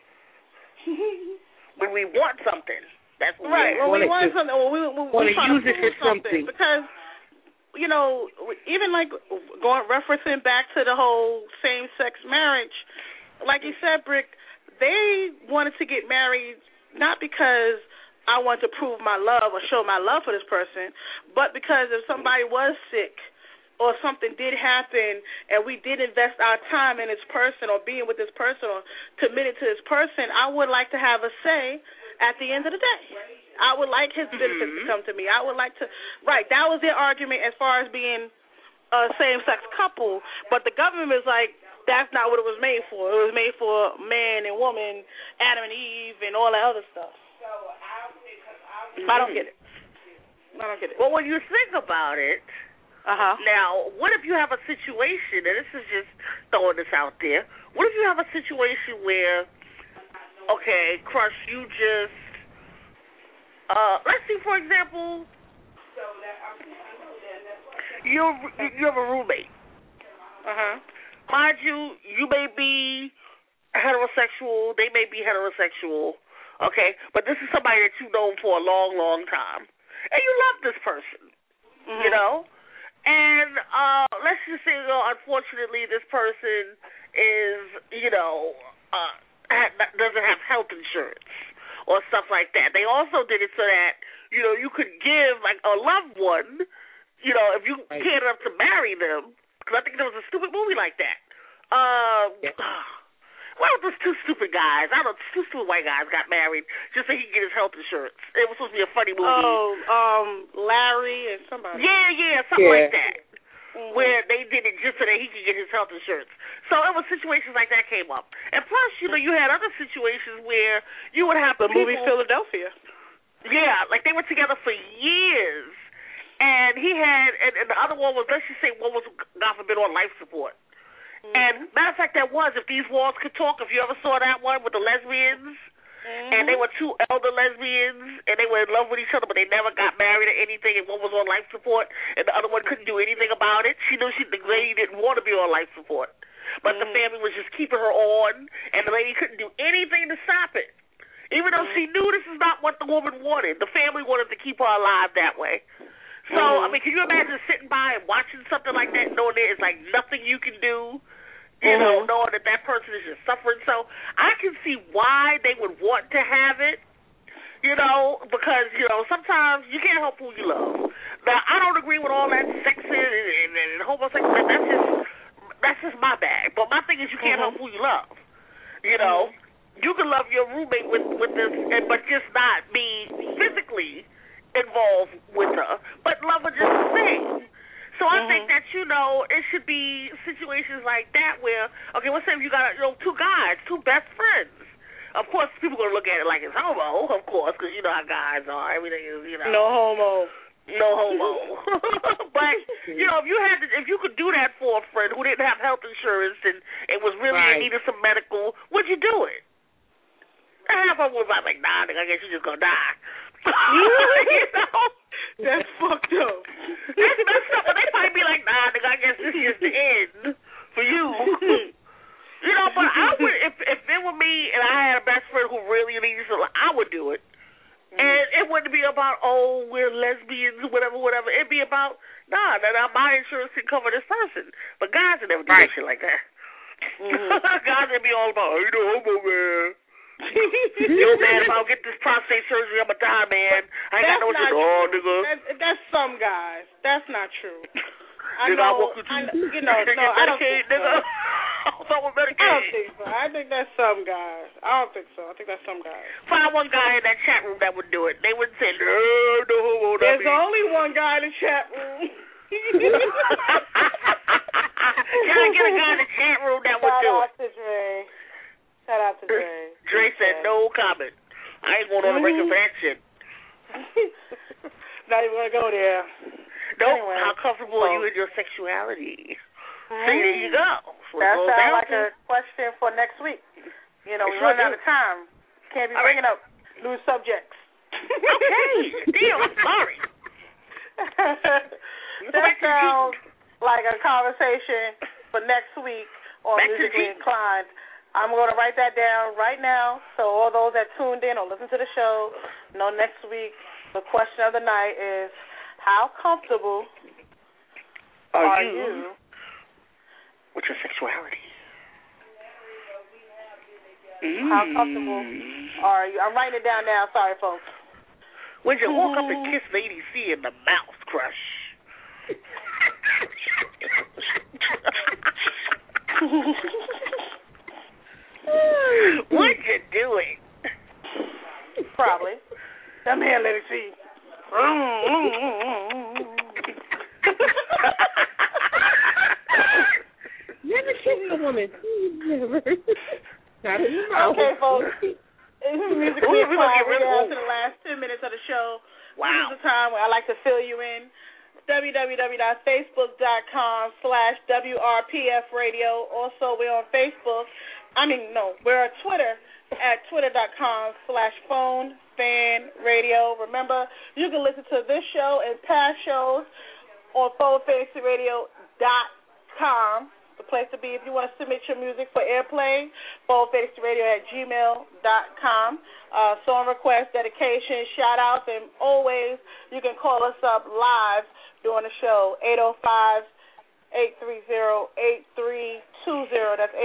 When we want something, that's what right. When we want something, we try to use it for something. Because, you know, even like referencing back to the whole same-sex marriage, like you said, Brick, they wanted to get married not because I want to prove my love or show my love for this person, but because if somebody was sick or something did happen and we did invest our time in this person or being with this person or committed to this person, I would like to have a say at the end of the day. I would like his benefits to come to me. I would like to, that was their argument as far as being a same-sex couple, but the government was like, that's not what it was made for. It was made for man and woman, Adam and Eve, and all that other stuff. I don't get it. Well, when you think about it, now, what if you have a situation, and this is just throwing this out there, what if you have a situation where, okay, Crush, you just, let's see, for example, you have a roommate. Mind you, you may be heterosexual, they may be heterosexual, okay, but this is somebody that you've known for a long, long time, and you love this person, you know? And let's just say, unfortunately, this person is, doesn't have health insurance or stuff like that. They also did it so that, you could give, like, a loved one, if you cared enough to marry them, because I think there was a stupid movie like that. Well, those two stupid guys, two stupid white guys got married just so he could get his health insurance. It was supposed to be a funny movie. Larry and somebody. Yeah, something like that. Where they did it just so that he could get his health insurance. So it was situations like that came up. And plus, you had other situations where you would have the movie Philadelphia. Yeah, like they were together for years. And he had, and the other one was, let's just say one was, God forbid, on life support. And matter of fact, that was, If These Walls Could Talk, if you ever saw that one with the lesbians, and they were two elder lesbians, and they were in love with each other, but they never got married or anything, and one was on life support, and the other one couldn't do anything about it. She knew the lady didn't want to be on life support, but the family was just keeping her on, and the lady couldn't do anything to stop it. Even though she knew this is not what the woman wanted, the family wanted to keep her alive that way. So, I mean, can you imagine sitting by and watching something like that, knowing there is, like, nothing you can do, knowing that person is just suffering? So I can see why they would want to have it, because, sometimes you can't help who you love. Now, I don't agree with all that sexing and homosexual. That's just my bag. But my thing is you can't help who you love. You can love your roommate with this, but just not be physically involved with her, but love her just the same. So I think that, it should be situations like that where, okay, let's say if you got, two guys, two best friends. Of course, people are going to look at it like it's homo, of course, because you know how guys are. Everything is, No homo. No homo. But, if you could do that for a friend who didn't have health insurance and it was really in need of some medical, would you do it? Half of them was like, nah, nigga, I guess you're just going to die. That's fucked up. That's messed up. But they might be like, nah, nigga, I guess this is the end for you. But I would, if it were me and I had a best friend who really needed something, I would do it. And it wouldn't be about, we're lesbians, whatever. It'd be about, nah, my insurance can cover this person. But guys would never do shit like that. Guys would be all about, homo, man. Man, if I don't get this prostate surgery, I'm gonna die, man. I ain't got no shit. Nigga. That's some guys. That's not true. I don't. Nigga. Someone better I don't think so. I think that's some guys. I don't think so. I think that's some guys. Find one guy in that chat room that would do it. They would say, no. There's only one guy in the chat room. Gotta get a guy in the chat room that would do it. Shout out to Dre. Dre said no comment. I ain't going on the record for that shit. Not even gonna go there. Nope. Anyway, how comfortable are you in your sexuality? See, there you go. That sounds like a question for next week. You know, we're running out of time. Can't be bringing up new subjects. Okay. Damn, I'm sorry. That sounds like a conversation for next week on Musically Inclined. I'm going to write that down right now so all those that tuned in or listen to the show know next week the question of the night is, how comfortable are you with your sexuality? How comfortable are you? I'm writing it down now. Sorry, folks. When you walk up and kiss Lady C in the mouth, crush. What you doing? Probably. Come here, Lady C. Never kissed a woman. Never. Not in the mouth. Okay, folks. Musically Inclined. We're down to the last 10 minutes of the show. Wow. This is the time where I like to fill you in. www.facebook.com/WRPF Radio. Also, we're on Facebook. We're on Twitter at twitter.com/PhoneFanRadio. Remember, you can listen to this show and past shows on PhoneFantasyRadio.com. The place to be if you want to submit your music for airplay, PhoneFantasyRadio@gmail.com. Song requests, dedication, shout-outs, and always you can call us up live during the show, 805-830-8320. That's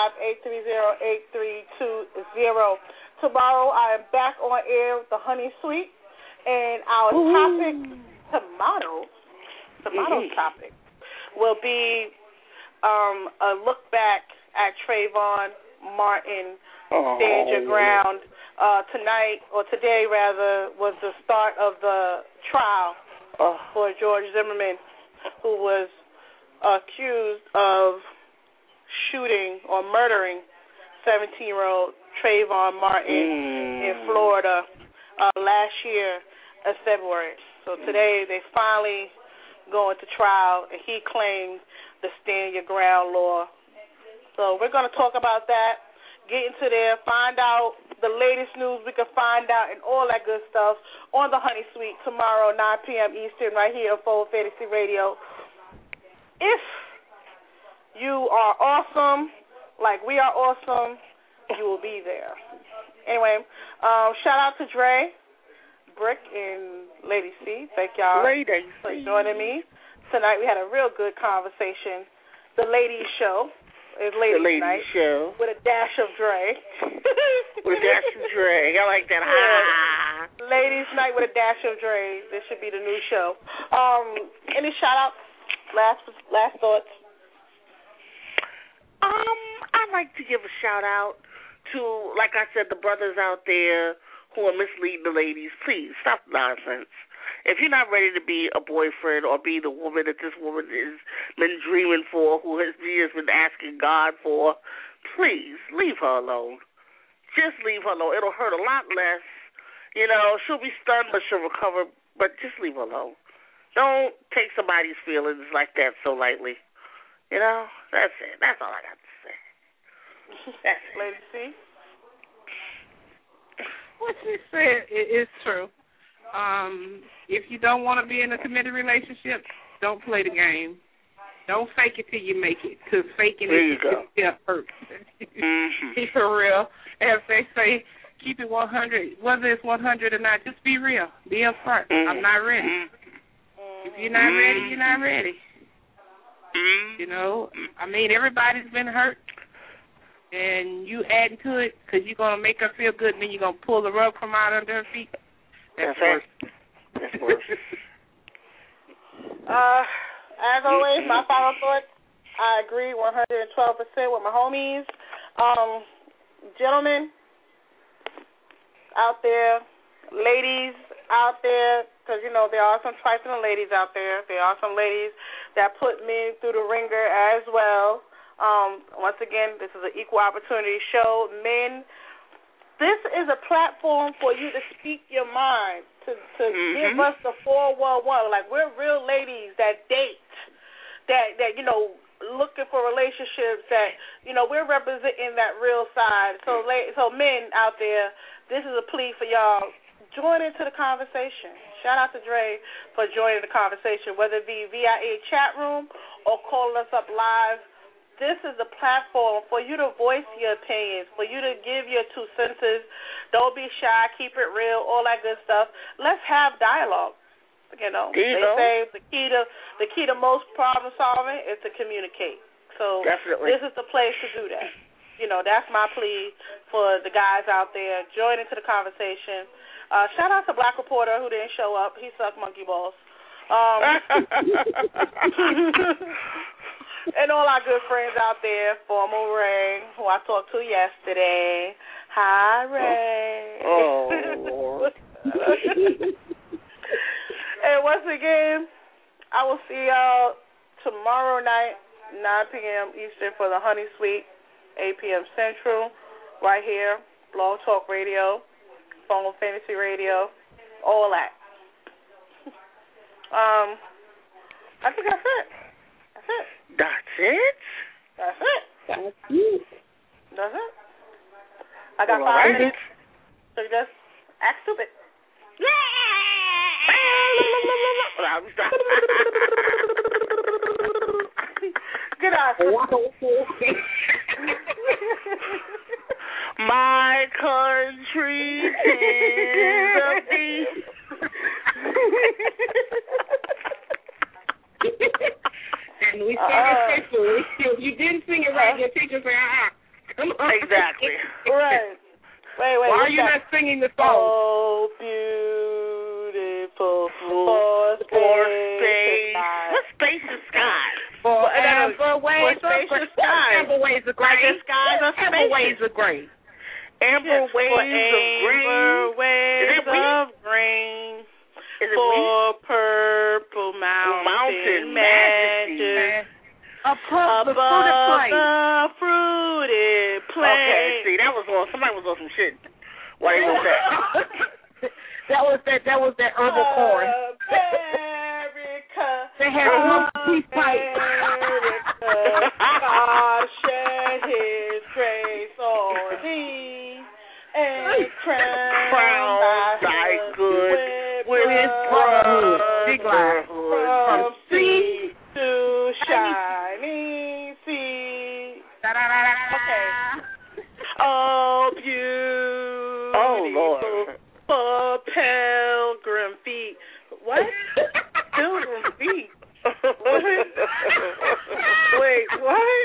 805-830-8320. Tomorrow I am back on air with the Honey Suite, and our topic, topic, will be a look back at Trayvon Martin, Stand Your Ground. Today was the start of the trial for George Zimmerman, who was accused of shooting or murdering 17-year-old Trayvon Martin in Florida last year in February. So today they finally go into trial, and he claimed the Stand Your Ground law. So we're going to talk about that, get into there, find out the latest news we can find out, and all that good stuff on the Honey Suite tomorrow, 9 p.m. Eastern, right here on Phone Fantasy Radio. If you are awesome, like we are awesome, you will be there. Anyway, shout out to Dre, Brick, and Lady C. Thank y'all for joining me. Tonight we had a real good conversation. The Ladies Show is Ladies Night. Show. With a dash of Dre. With a dash of Dre. I like that. Yeah. Ladies Night with a dash of Dre. This should be the new show. Any shout-outs? Last thoughts? I'd like to give a shout-out to, like I said, the brothers out there who are misleading the ladies. Please, stop the nonsense. If you're not ready to be a boyfriend or be the woman that this woman has been dreaming for, she has been asking God for, please leave her alone. Just leave her alone. It'll hurt a lot less. You know, she'll be stunned, but she'll recover. But just leave her alone. Don't take somebody's feelings like that so lightly. You know, that's it. That's all I got to say. That's it. Lady C? What she said is true. If you don't want to be in a committed relationship, don't play the game. Don't fake it till you make it, because faking it still hurts. Be for real. As they say, keep it 100. Whether it's 100 or not, just be real. Be upfront. I'm not ready. If you're not ready, you're not ready. You know, I mean, everybody's been hurt, and you adding to it because you're going to make her feel good, and then you're going to pull the rug from out under her feet. That's worse. That's worse. As always, my final thoughts, I agree 112% with my homies. Gentlemen out there, ladies out there, because, you know, there are some trifling ladies out there. There are some ladies that put men through the ringer as well. Once again, this is an equal opportunity show. Men, this is a platform for you to speak your mind, to give us the 411. Like, we're real ladies that date, that you know, looking for relationships, that, you know, we're representing that real side. So men out there, this is a plea for y'all. Join into the conversation. Shout out to Dre for joining the conversation, whether it be via a chat room or calling us up live. This is a platform for you to voice your opinions, for you to give your 2 cents. Don't be shy. Keep it real. All that good stuff. Let's have dialogue. You know, they say the key to most problem solving is to communicate. So definitely, this is the place to do that. You know, that's my plea for the guys out there. Join into the conversation. Shout out to Black Reporter who didn't show up. He sucked monkey balls. And all our good friends out there, former Ray, who I talked to yesterday. Hi, Ray. Oh, Lord. And once again, I will see y'all tomorrow night, 9 p.m. Eastern for the Honey Suite, 8 p.m. Central, right here, Blog Talk Radio, Phone Fantasy Radio, all that. I think that's it. That's it. That's it? That's it. That's it. That's it. I got 5 minutes. So just act stupid. Good My country is a beast. And we sing it officially. If you didn't sing it right, your teacher say, come on. Exactly. Right. Wait. Why are you not singing the song? Oh, beautiful for space. What space is sky? Forever waves of gray. Amber waves of gray. Like the skies are spacious. Amber waves of gray. Amber waves of green. For purple mountain majesty. Above the fruited plain. Okay, see, that was on. Somebody was on some shit. Why they wrote that? that was that herbal corn. America. They had a little peace pipe. God shed His grace on thee and crown thy good with His brotherhood from sea to shining sea. Okay. Oh, beautiful. Oh, Lord. For pilgrim feet. What? Pilgrim feet? What? Wait, what?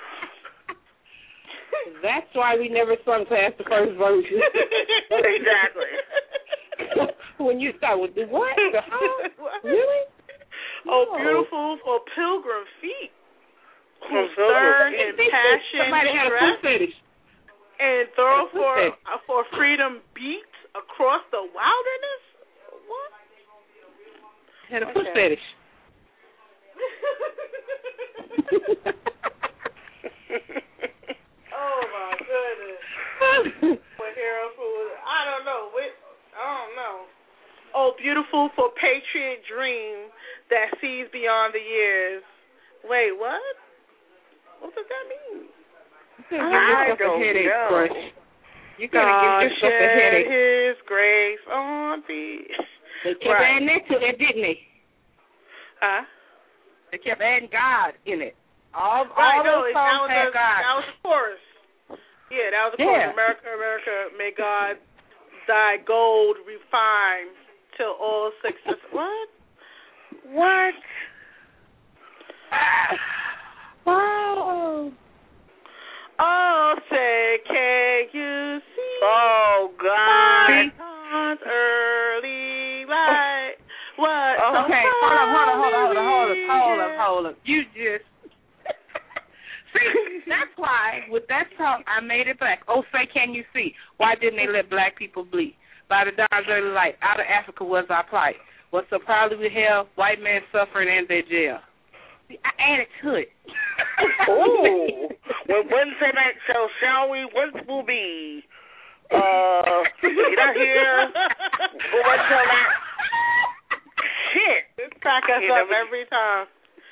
That's why we never sung past the first version. Exactly. When you start with the what? The how? What? Really? Oh, beautiful for pilgrim feet. Who stern in passion, somebody had a foot fetish. And throw for freedom beat across the wilderness? What? Had a foot fetish. Oh, my goodness. I don't know. Oh, beautiful for patriot dream that sees beyond the years. Wait, what? What does that mean? I don't know. You gotta give yourself a headache. His grace on thee. They kept adding that to it, didn't they? Huh? They kept adding God in it. All right, those songs had God. That was the chorus. Yeah, that was the chorus. America, America, may God thy gold refine till all success. What? What? Oh. Oh, say, can you see? Oh, God. God's early light. What? Okay, hold up. You just why, with that song, I Made It Black. Oh, say, can you see? Why didn't they let black people bleed? By the dawn's early light, out of Africa was our plight. Was so proudly we held, white men suffering in their jail. See, I added to it. Ooh. When one say that, shall we once will be. You not here? Go and tell that. Shit. This crack us up every time.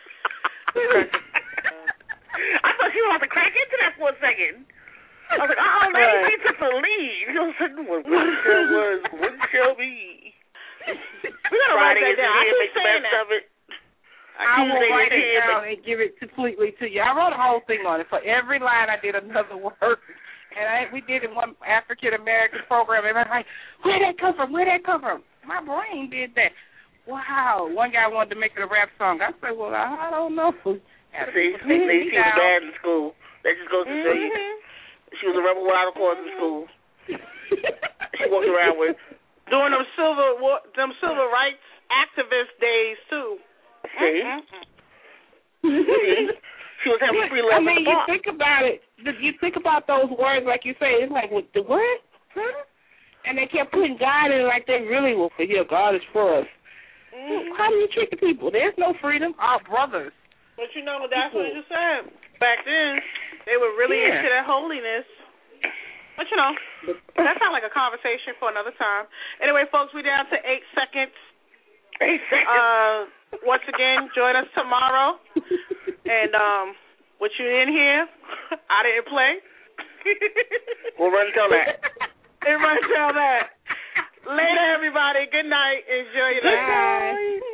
I thought you were about to crack into that for a second. I was like, oh, man, he took the lead. You know what I'm saying? What shall be? We gotta write that down. I keep saying that. I will write it down and give it completely to you. I wrote a whole thing on it. For every line, I did another word. And we did it in one African-American program. Everybody's like, where'd that come from? Where'd that come from? My brain did that. Wow. One guy wanted to make it a rap song. I said, well, I don't know. See, she was bad in school. That just goes to show you. She was a rebel without a cause in school. She walked around with. Doing them civil rights activist days, too. See? She was having free love. I mean, you think about it. You think about those words, like you say. It's like, what, the what? Huh? And they kept putting God in it like they really were for here. God is for us. How do you treat the people? There's no freedom. Our brothers. But you know, that's what you said. Back then, they were really into that holiness. But you know, that sounds like a conversation for another time. Anyway, folks, we're down to 8 seconds. 8 seconds. Once again, join us tomorrow. And what you didn't hear, I didn't play. We'll run and tell that. Later, everybody. Good night. Enjoy your night. Bye.